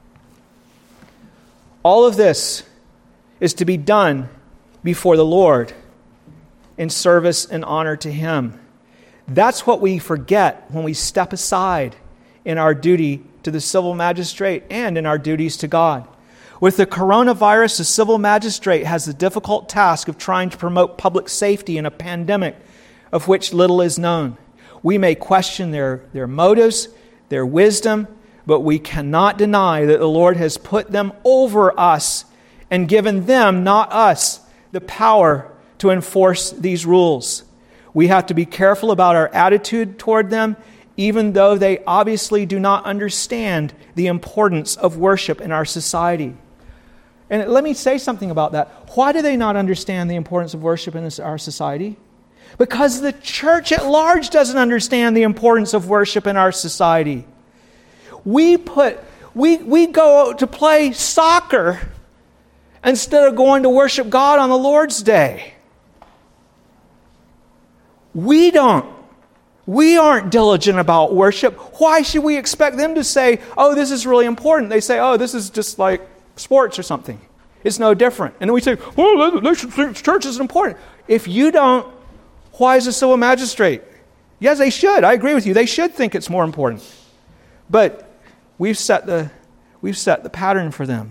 All of this is to be done before the Lord in service and honor to Him. That's what we forget when we step aside in our duty to the civil magistrate and in our duties to God. With the coronavirus, the civil magistrate has the difficult task of trying to promote public safety in a pandemic of which little is known. We may question their, their motives, their wisdom, but we cannot deny that the Lord has put them over us and given them, not us, the power to enforce these rules. We have to be careful about our attitude toward them, even though they obviously do not understand the importance of worship in our society. And let me say something about that. Why do they not understand the importance of worship in our society? Because the church at large doesn't understand the importance of worship in our society. We put we we go to play soccer instead of going to worship God on the Lord's Day. We don't. We aren't diligent about worship. Why should we expect them to say, oh, this is really important? They say, oh, this is just like sports or something. It's no different. And then we say, well, church is important. If you don't, why is the civil magistrate? Yes, they should. I agree with you. They should think it's more important. But we've set the we've set the pattern for them.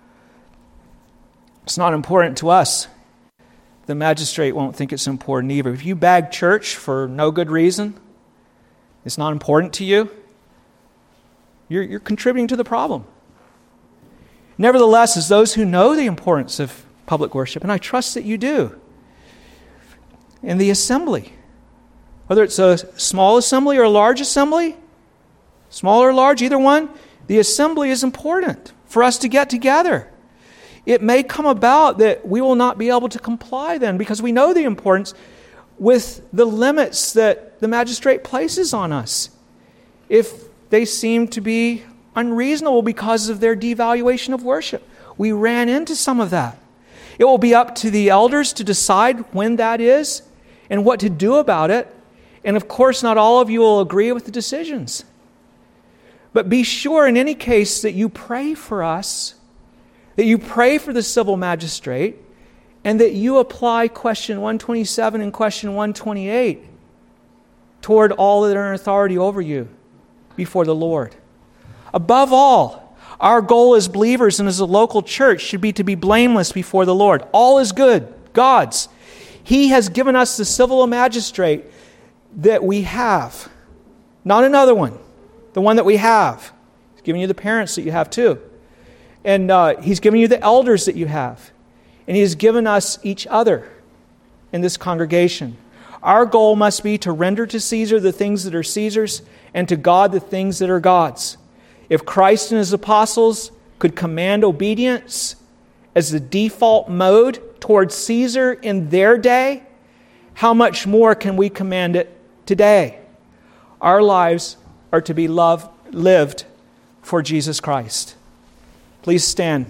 It's not important to us. The magistrate won't think it's important either. If you bag church for no good reason, it's not important to you, you're, you're contributing to the problem. Nevertheless, as those who know the importance of public worship, and I trust that you do, in the assembly, whether it's a small assembly or a large assembly, small or large, either one, the assembly is important for us to get together. It may come about that we will not be able to comply then because we know the importance with the limits that the magistrate places on us. If they seem to be unreasonable because of their devaluation of worship. We ran into some of that. It will be up to the elders to decide when that is and what to do about it. And of course, not all of you will agree with the decisions. But be sure in any case that you pray for us, that you pray for the civil magistrate, and that you apply question one twenty-seven and question one twenty-eight toward all that are in authority over you before the Lord. Above all, our goal as believers and as a local church should be to be blameless before the Lord. All is good, God's. He has given us the civil magistrate that we have, not another one, the one that we have. He's given you the parents that you have too. And uh, He's given you the elders that you have. And He has given us each other in this congregation. Our goal must be to render to Caesar the things that are Caesar's and to God the things that are God's. If Christ and His apostles could command obedience as the default mode towards Caesar in their day, how much more can we command it today? Our lives are to be loved, lived for Jesus Christ. Please stand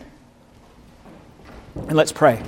and let's pray.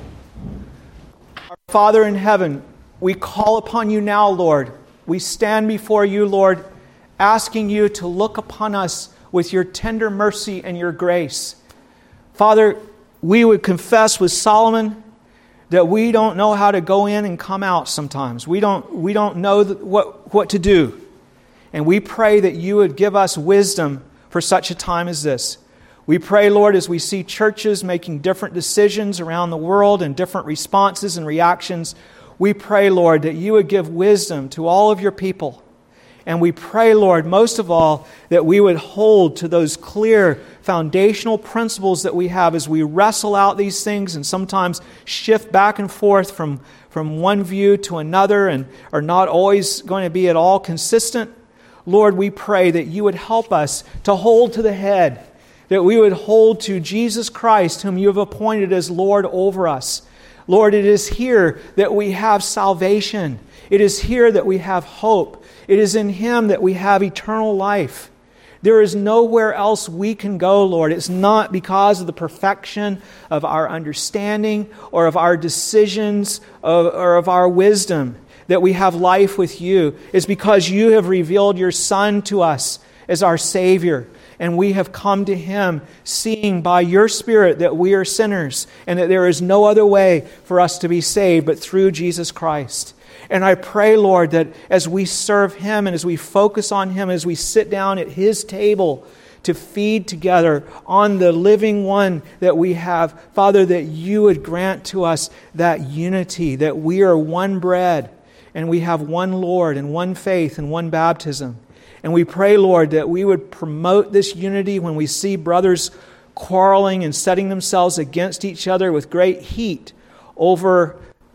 Our Father in heaven, we call upon you now, Lord. We stand before you, Lord, asking you to look upon us with your tender mercy and your grace. Father, we would confess with Solomon that we don't know how to go in and come out sometimes. We don't, we don't know what, what to do. And we pray that you would give us wisdom for such a time as this. We pray, Lord, as we see churches making different decisions around the world and different responses and reactions, we pray, Lord, that you would give wisdom to all of your people. And we pray, Lord, most of all, that we would hold to those clear foundational principles that we have as we wrestle out these things and sometimes shift back and forth from, from one view to another and are not always going to be at all consistent. Lord, we pray that you would help us to hold to the head, that we would hold to Jesus Christ, whom you have appointed as Lord over us. Lord, it is here that we have salvation. It is here that we have hope. It is in Him that we have eternal life. There is nowhere else we can go, Lord. It's not because of the perfection of our understanding or of our decisions or of our wisdom that we have life with you. It's because you have revealed your Son to us as our Savior. And we have come to Him seeing by your Spirit that we are sinners and that there is no other way for us to be saved but through Jesus Christ. And I pray, Lord, that as we serve Him and as we focus on Him, as we sit down at His table to feed together on the living one that we have, Father, that you would grant to us that unity, that we are one bread and we have one Lord and one faith and one baptism. And we pray, Lord, that we would promote this unity when we see brothers quarreling and setting themselves against each other with great heat over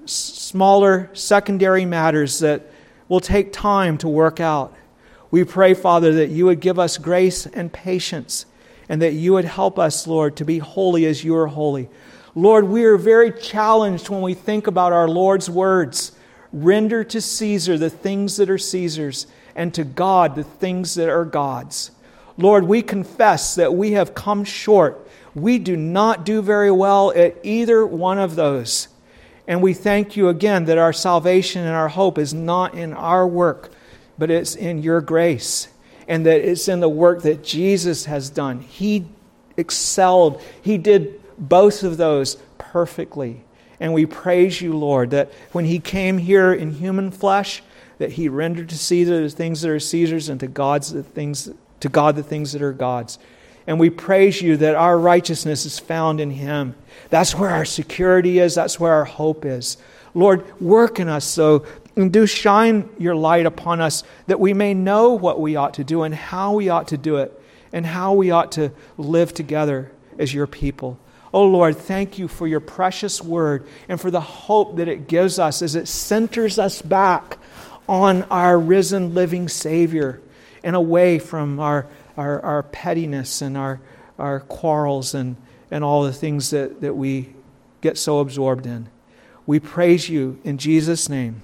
smaller secondary matters that will take time to work out. We pray, Father, that you would give us grace and patience and that you would help us, Lord, to be holy as you are holy. Lord, we are very challenged when we think about our Lord's words. Render to Caesar the things that are Caesar's, and to God the things that are God's. Lord, we confess that we have come short. We do not do very well at either one of those. And we thank you again that our salvation and our hope is not in our work, but it's in your grace. And that it's in the work that Jesus has done. He excelled. He did both of those perfectly. And we praise you, Lord, that when He came here in human flesh, that He rendered to Caesar the things that are Caesar's and to God's the things to God the things that are God's. And we praise you that our righteousness is found in Him. That's where our security is. That's where our hope is. Lord, work in us so and do shine your light upon us that we may know what we ought to do and how we ought to do it and how we ought to live together as your people. Oh Lord, thank you for your precious word and for the hope that it gives us as it centers us back on our risen, living Savior and away from our, our, our pettiness and our, our quarrels and, and all the things that, that we get so absorbed in. We praise you in Jesus' name.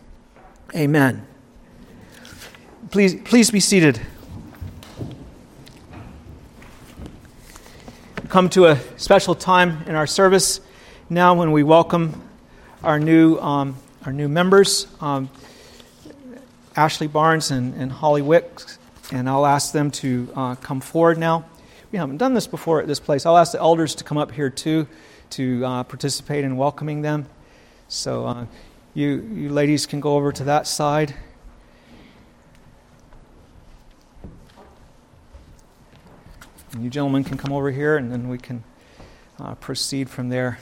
Amen. Please, please be seated. Come to a special time in our service now when we welcome our new um, our new members. Um, Ashley Barnes and, and Holly Wicks, and I'll ask them to uh, come forward now. We haven't done this before at this place. I'll ask the elders to come up here too to uh, participate in welcoming them. So uh, you you ladies can go over to that side. And you gentlemen can come over here, and then we can uh, proceed from there.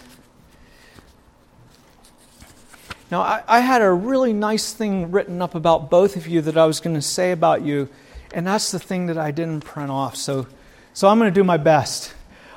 Now, I, I had a really nice thing written up about both of you that I was going to say about you, and that's the thing that I didn't print off. So, so I'm going to do my best.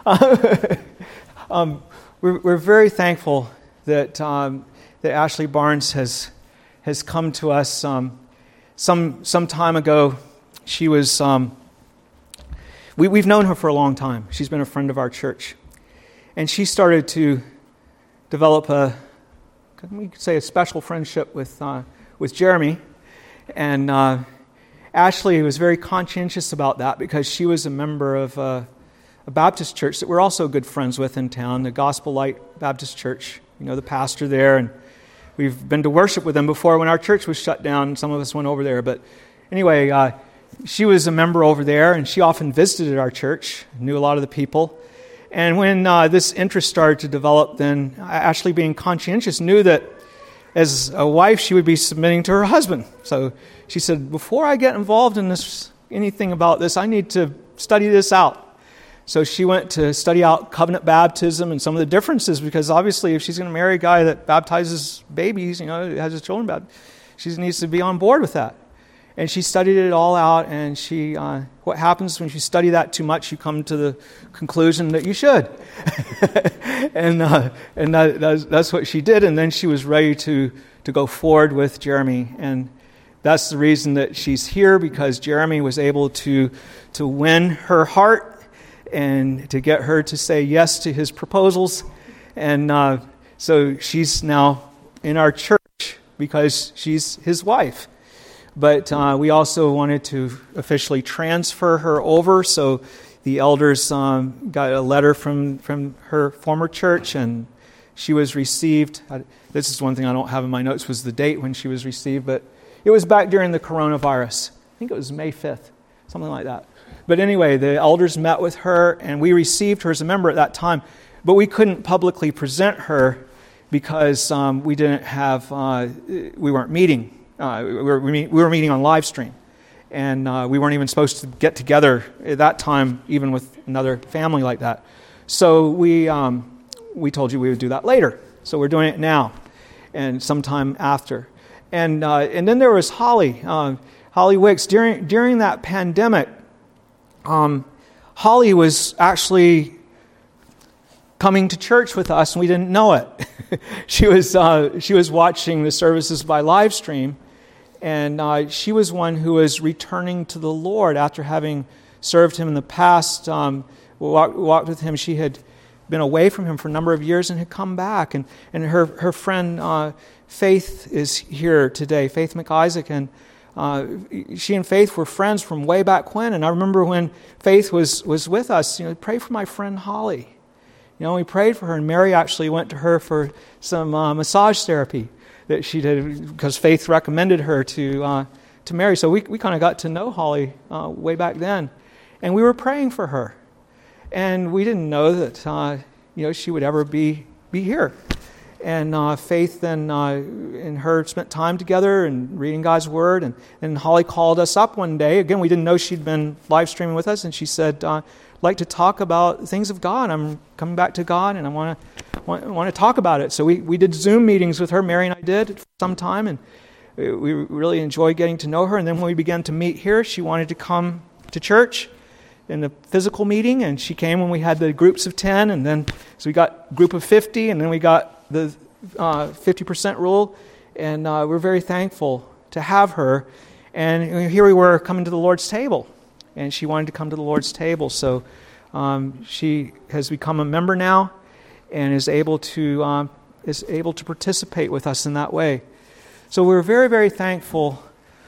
um, we're, we're very thankful that um, that Ashley Barnes has has come to us. Um, some some time ago, she was. Um, we we've known her for a long time. She's been a friend of our church, and she started to develop a. We could say a special friendship with uh, with Jeremy, and uh, Ashley was very conscientious about that because she was a member of uh, a Baptist church that we're also good friends with in town, the Gospel Light Baptist Church. You know, the pastor there, and we've been to worship with them before when our church was shut down. Some of us went over there. But anyway, uh, she was a member over there, and she often visited our church, knew a lot of the people. And when uh, this interest started to develop, then Ashley, being conscientious, knew that as a wife, she would be submitting to her husband. So she said, before I get involved in this, anything about this, I need to study this out. So she went to study out covenant baptism and some of the differences, because obviously if she's going to marry a guy that baptizes babies, you know, has his children baptized, she needs to be on board with that. And she studied it all out, and she, uh, what happens when you study that too much, you come to the conclusion that you should. and uh, and that, that's, that's what she did, and then she was ready to, to go forward with Jeremy. And that's the reason that she's here, because Jeremy was able to, to win her heart and to get her to say yes to his proposals. And uh, so she's now in our church because she's his wife. But uh, we also wanted to officially transfer her over, so the elders um, got a letter from, from her former church, and she was received. I, this is one thing I don't have in my notes, was the date when she was received, but it was back during the coronavirus. I think it was May fifth, something like that. But anyway, the elders met with her, and we received her as a member at that time, but we couldn't publicly present her because um, we didn't have, uh, we weren't meeting. Uh, we, were, we were meeting on live stream, and uh, we weren't even supposed to get together at that time, even with another family like that. So we um, we told you we would do that later. So we're doing it now, and sometime after. And uh, and then there was Holly, uh, Holly Wicks. During during that pandemic, um, Holly was actually coming to church with us, and we didn't know it. she was uh, she was watching the services by live stream. And uh, she was one who was returning to the Lord after having served Him in the past. Um, walked, walked with Him. She had been away from Him for a number of years and had come back. And, and her, her friend uh, Faith is here today, Faith McIsaac. And uh, she and Faith were friends from way back when. And I remember when Faith was, was with us, you know, pray for my friend Holly. You know, we prayed for her, and Mary actually went to her for some uh, massage therapy that she did, because Faith recommended her to uh, to Mary. So we we kind of got to know Holly uh, way back then, and we were praying for her, and we didn't know that uh, you know she would ever be be here. And uh, Faith then uh, and her spent time together and reading God's Word, and and Holly called us up one day. Again, we didn't know she'd been live streaming with us, and she said, uh, "I'd like to talk about things of God. I'm coming back to God, and I want to." Want, want to talk about it. So we, we did Zoom meetings with her, Mary and I did for some time, and we really enjoyed getting to know her. And then when we began to meet here, she wanted to come to church in the physical meeting, and she came when we had the groups of ten, and then so we got a group of fifty, and then we got the uh, fifty percent rule, and uh, we're very thankful to have her. And here we were coming to the Lord's table, and she wanted to come to the Lord's table, so um, she has become a member now, and is able to um, is able to participate with us in that way. So we're very, very thankful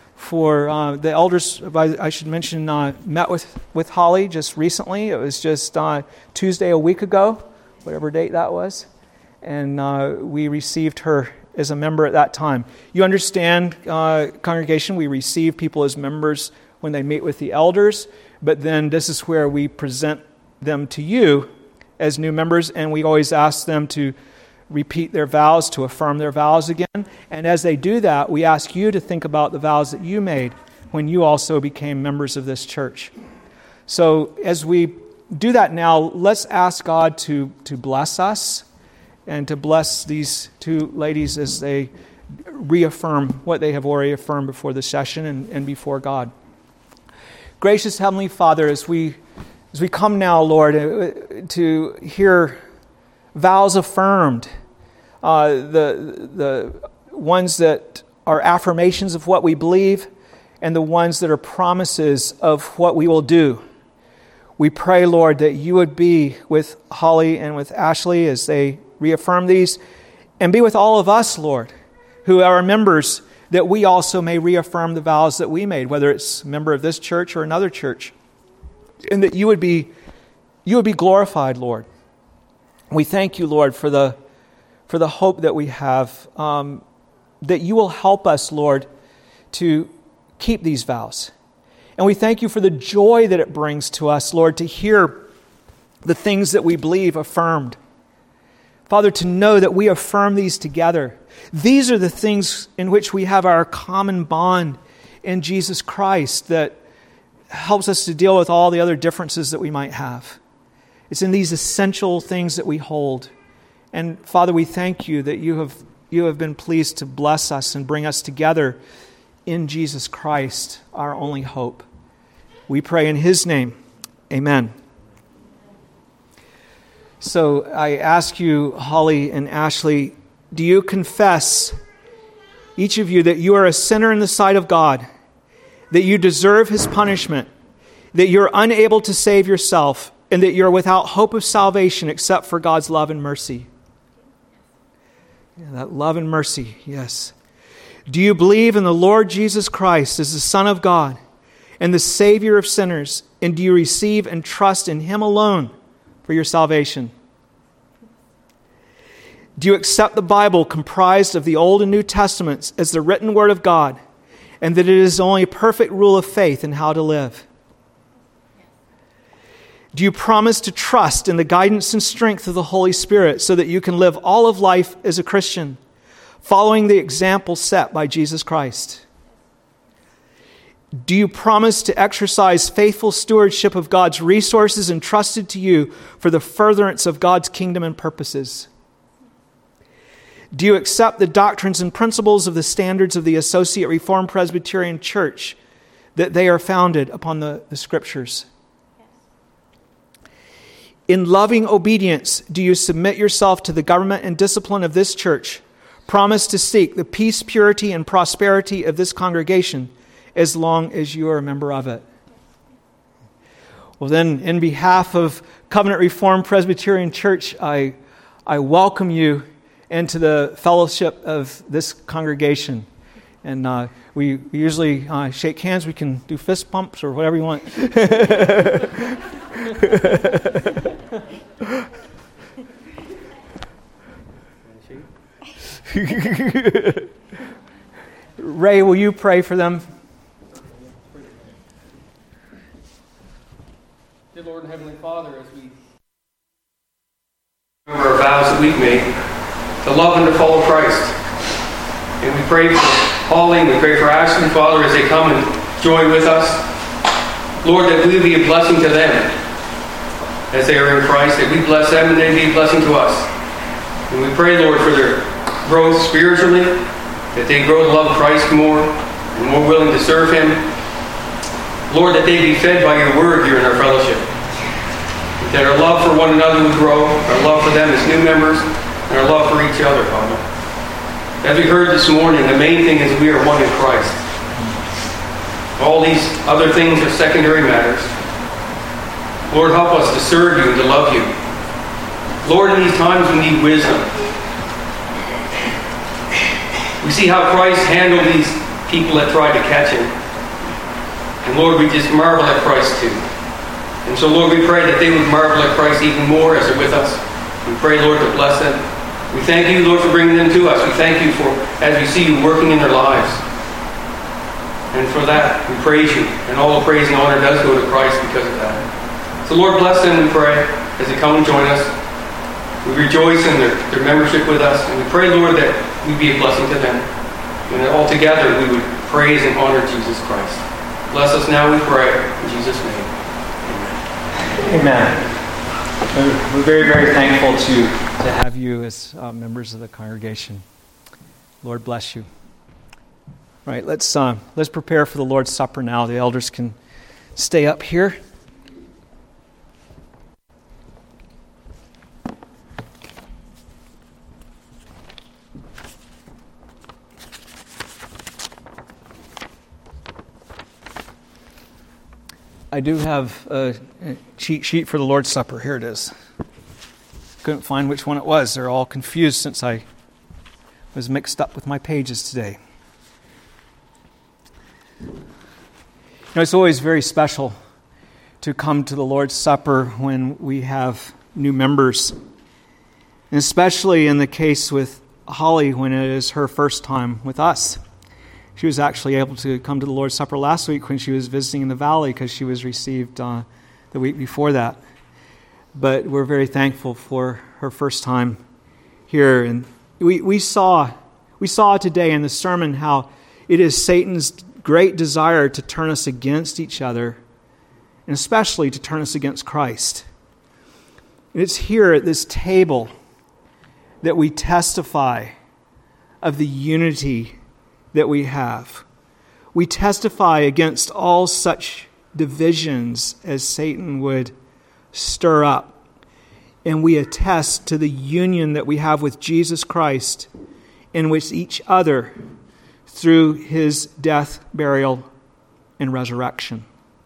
for uh, the elders. I should mention, uh, met with, with Holly just recently. It was just uh, Tuesday a week ago, whatever date that was, and uh, we received her as a member at that time. You understand, uh, congregation, we receive people as members when they meet with the elders, but then this is where we present them to you as new members, and we always ask them to repeat their vows, to affirm their vows again. And as they do that, we ask you to think about the vows that you made when you also became members of this church. So as we do that now, let's ask God to, to bless us and to bless these two ladies as they reaffirm what they have already affirmed before the session and, and before God. Gracious Heavenly Father, as we As we come now, Lord, to hear vows affirmed, uh, the the ones that are affirmations of what we believe, and the ones that are promises of what we will do. We pray, Lord, that you would be with Holly and with Ashley as they reaffirm these, and be with all of us, Lord, who are members, that we also may reaffirm the vows that we made, whether it's a member of this church or another church, and that you would be you would be glorified, Lord. We thank you, Lord, for the for the hope that we have, um, that you will help us, Lord, to keep these vows. And we thank you for the joy that it brings to us, Lord, to hear the things that we believe affirmed. Father, to know that we affirm these together. These are the things in which we have our common bond in Jesus Christ that helps us to deal with all the other differences that we might have. It's in these essential things that we hold. And Father, we thank you that you have you have been pleased to bless us and bring us together in Jesus Christ, our only hope. We pray in His name. Amen. So I ask you, Holly and Ashley, do you confess, each of you, that you are a sinner in the sight of God, that you deserve His punishment, that you're unable to save yourself, and that you're without hope of salvation except for God's love and mercy? Yeah, that love and mercy, yes. Do you believe in the Lord Jesus Christ as the Son of God and the Savior of sinners, and do you receive and trust in Him alone for your salvation? Do you accept the Bible comprised of the Old and New Testaments as the written Word of God, and that it is only a perfect rule of faith in how to live? Do you promise to trust in the guidance and strength of the Holy Spirit so that you can live all of life as a Christian, following the example set by Jesus Christ? Do you promise to exercise faithful stewardship of God's resources entrusted to you for the furtherance of God's kingdom and purposes? Do you accept the doctrines and principles of the standards of the Associate Reformed Presbyterian Church, that they are founded upon the, the Scriptures? In loving obedience, do you submit yourself to the government and discipline of this church, promise to seek the peace, purity, and prosperity of this congregation as long as you are a member of it? Well then, in behalf of Covenant Reformed Presbyterian Church, I, I welcome you into the fellowship of this congregation. And uh, we, we usually uh, shake hands. We can do fist pumps or whatever you want. Ray, will you pray for them? Dear Lord and Heavenly Father, as we remember our vows that we've made to love and to follow Christ, and we pray for Holly and we pray for Ashley, Father, as they come and join with us, Lord, that we be a blessing to them as they are in Christ, that we bless them and they be a blessing to us. And we pray, Lord, for their growth spiritually, that they grow to love Christ more and more willing to serve Him. Lord, that they be fed by your word here in our fellowship. That our love for one another would grow, our love for them as new members, and our love for each other, Father. As we heard this morning, the main thing is we are one in Christ. All these other things are secondary matters. Lord, help us to serve you and to love you. Lord, in these times we need wisdom. We see how Christ handled these people that tried to catch him. And Lord, we just marvel at Christ too. And so Lord, we pray that they would marvel at Christ even more as they're with us. We pray, Lord, to bless them. We thank you, Lord, for bringing them to us. We thank you for, as we see you working in their lives. And for that, we praise you. And all the praise and honor does go to Christ because of that. So Lord, bless them, we pray, as they come and join us. We rejoice in their, their membership with us. And we pray, Lord, that we be a blessing to them. And that all together we would praise and honor Jesus Christ. Bless us now, we pray. In Jesus' name. Amen. Amen. We're very, very thankful to, to have you as uh, members of the congregation. Lord bless you. All right, let's, uh, let's prepare for the Lord's Supper now. The elders can stay up here. I do have a cheat sheet for the Lord's Supper. Here it is. Couldn't find which one it was. They're all confused since I was mixed up with my pages today. You know, it's always very special to come to the Lord's Supper when we have new members, and especially in the case with Holly when it is her first time with us. She was actually able to come to the Lord's Supper last week when she was visiting in the valley because she was received uh, the week before that. But we're very thankful for her first time here. And we, we saw we saw today in the sermon how it is Satan's great desire to turn us against each other, and especially to turn us against Christ. And it's here at this table that we testify of the unity that we have. We testify against all such divisions as Satan would stir up. And we attest to the union that we have with Jesus Christ and with each other through his death, burial, and resurrection.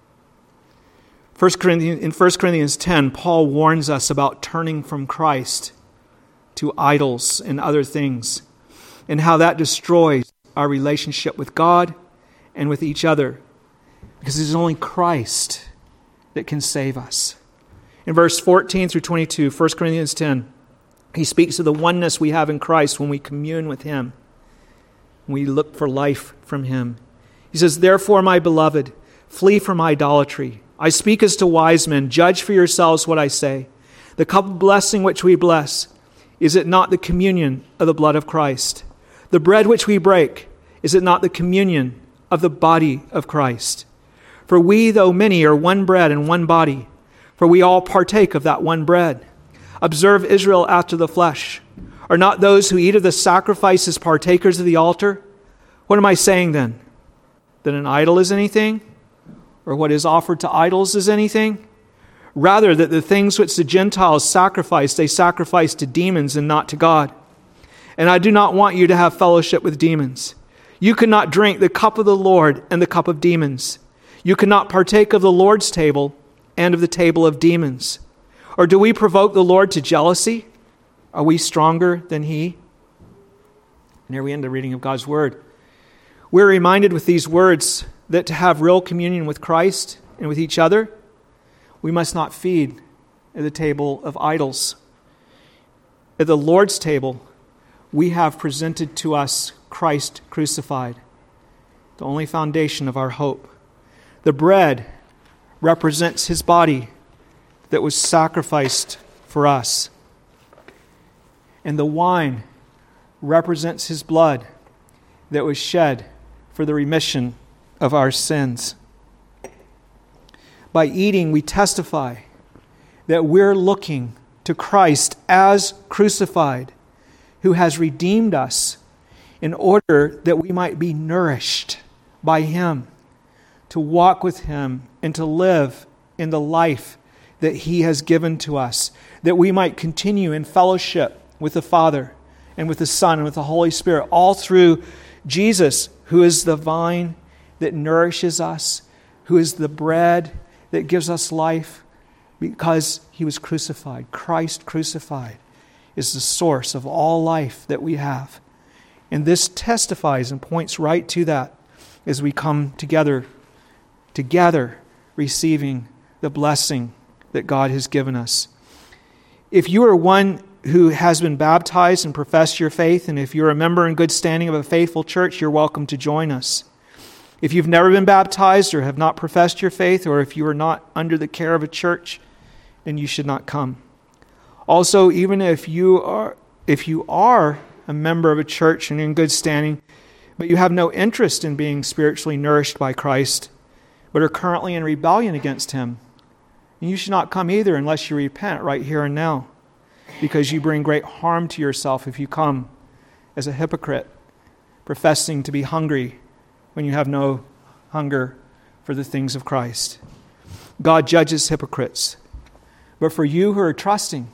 First Corinthians, in First Corinthians ten, Paul warns us about turning from Christ to idols and other things, and how that destroys our relationship with God and with each other, because it is only Christ that can save us. In verse fourteen through twenty-two, First Corinthians ten, he speaks of the oneness we have in Christ when we commune with him. We look for life from him. He says, "Therefore, my beloved, flee from idolatry. I speak as to wise men. Judge for yourselves what I say. The cup of blessing which we bless, is it not the communion of the blood of Christ? The bread which we break, is it not the communion of the body of Christ? For we, though many, are one bread and one body, for we all partake of that one bread. Observe Israel after the flesh. Are not those who eat of the sacrifices partakers of the altar? What am I saying then? That an idol is anything? Or what is offered to idols is anything? Rather, that the things which the Gentiles sacrifice, they sacrifice to demons and not to God. And I do not want you to have fellowship with demons. You cannot drink the cup of the Lord and the cup of demons. You cannot partake of the Lord's table and of the table of demons. Or do we provoke the Lord to jealousy? Are we stronger than he?" And here we end the reading of God's word. We're reminded with these words that to have real communion with Christ and with each other, we must not feed at the table of idols. At the Lord's table, we have presented to us Christ crucified, the only foundation of our hope. The bread represents his body that was sacrificed for us. And the wine represents his blood that was shed for the remission of our sins. By eating, we testify that we're looking to Christ as crucified, who has redeemed us in order that we might be nourished by him, to walk with him and to live in the life that he has given to us, that we might continue in fellowship with the Father and with the Son and with the Holy Spirit, all through Jesus, who is the vine that nourishes us, who is the bread that gives us life, because he was crucified. Christ crucified is the source of all life that we have. And this testifies and points right to that as we come together, together receiving the blessing that God has given us. If you are one who has been baptized and professed your faith, and if you're a member in good standing of a faithful church, you're welcome to join us. If you've never been baptized or have not professed your faith, or if you are not under the care of a church, then you should not come. Also, even if you are if you are a member of a church and in good standing, but you have no interest in being spiritually nourished by Christ, but are currently in rebellion against him, you should not come either unless you repent right here and now, because you bring great harm to yourself if you come as a hypocrite, professing to be hungry when you have no hunger for the things of Christ. God judges hypocrites. But for you who are trusting,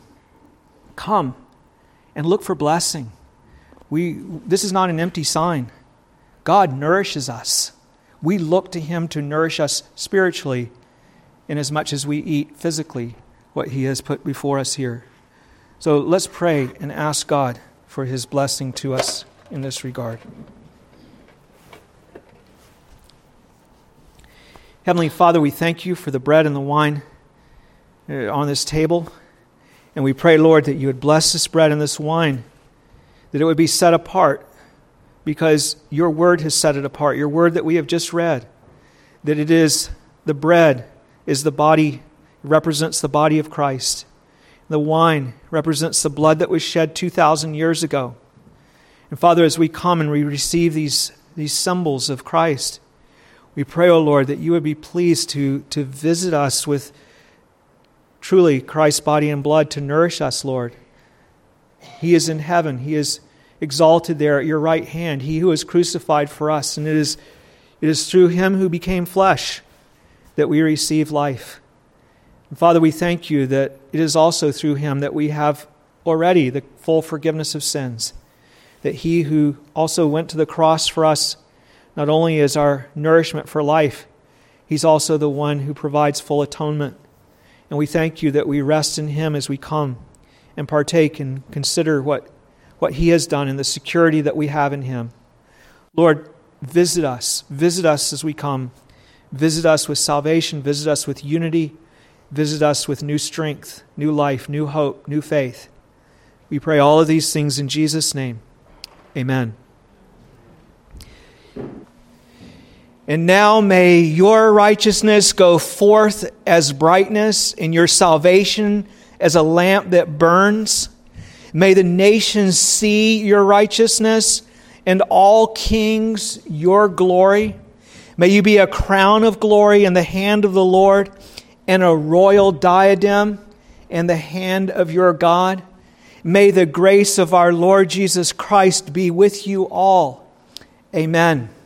come and look for blessing. We, this is not an empty sign. God nourishes us. We look to him to nourish us spiritually in as much as we eat physically what he has put before us here. So let's pray and ask God for his blessing to us in this regard. Heavenly Father, we thank you for the bread and the wine on this table. And we pray, Lord, that you would bless this bread and this wine, that it would be set apart because your word has set it apart, your word that we have just read, that it is the bread is the body, represents the body of Christ. The wine represents the blood that was shed two thousand years ago. And Father, as we come and we receive these, these symbols of Christ, we pray, O Lord, that you would be pleased to, to visit us with truly Christ's body and blood to nourish us, Lord. He is in heaven. He is exalted there at your right hand. He who is crucified for us. And it is, it is through him who became flesh that we receive life. And Father, we thank you that it is also through him that we have already the full forgiveness of sins. That he who also went to the cross for us not only is our nourishment for life, he's also the one who provides full atonement. And we thank you that we rest in him as we come and partake and consider what, what he has done and the security that we have in him. Lord, visit us. Visit us as we come. Visit us with salvation. Visit us with unity. Visit us with new strength, new life, new hope, new faith. We pray all of these things in Jesus' name. Amen. And now may your righteousness go forth as brightness, and your salvation as a lamp that burns. May the nations see your righteousness, and all kings your glory. May you be a crown of glory in the hand of the Lord, and a royal diadem in the hand of your God. May the grace of our Lord Jesus Christ be with you all. Amen.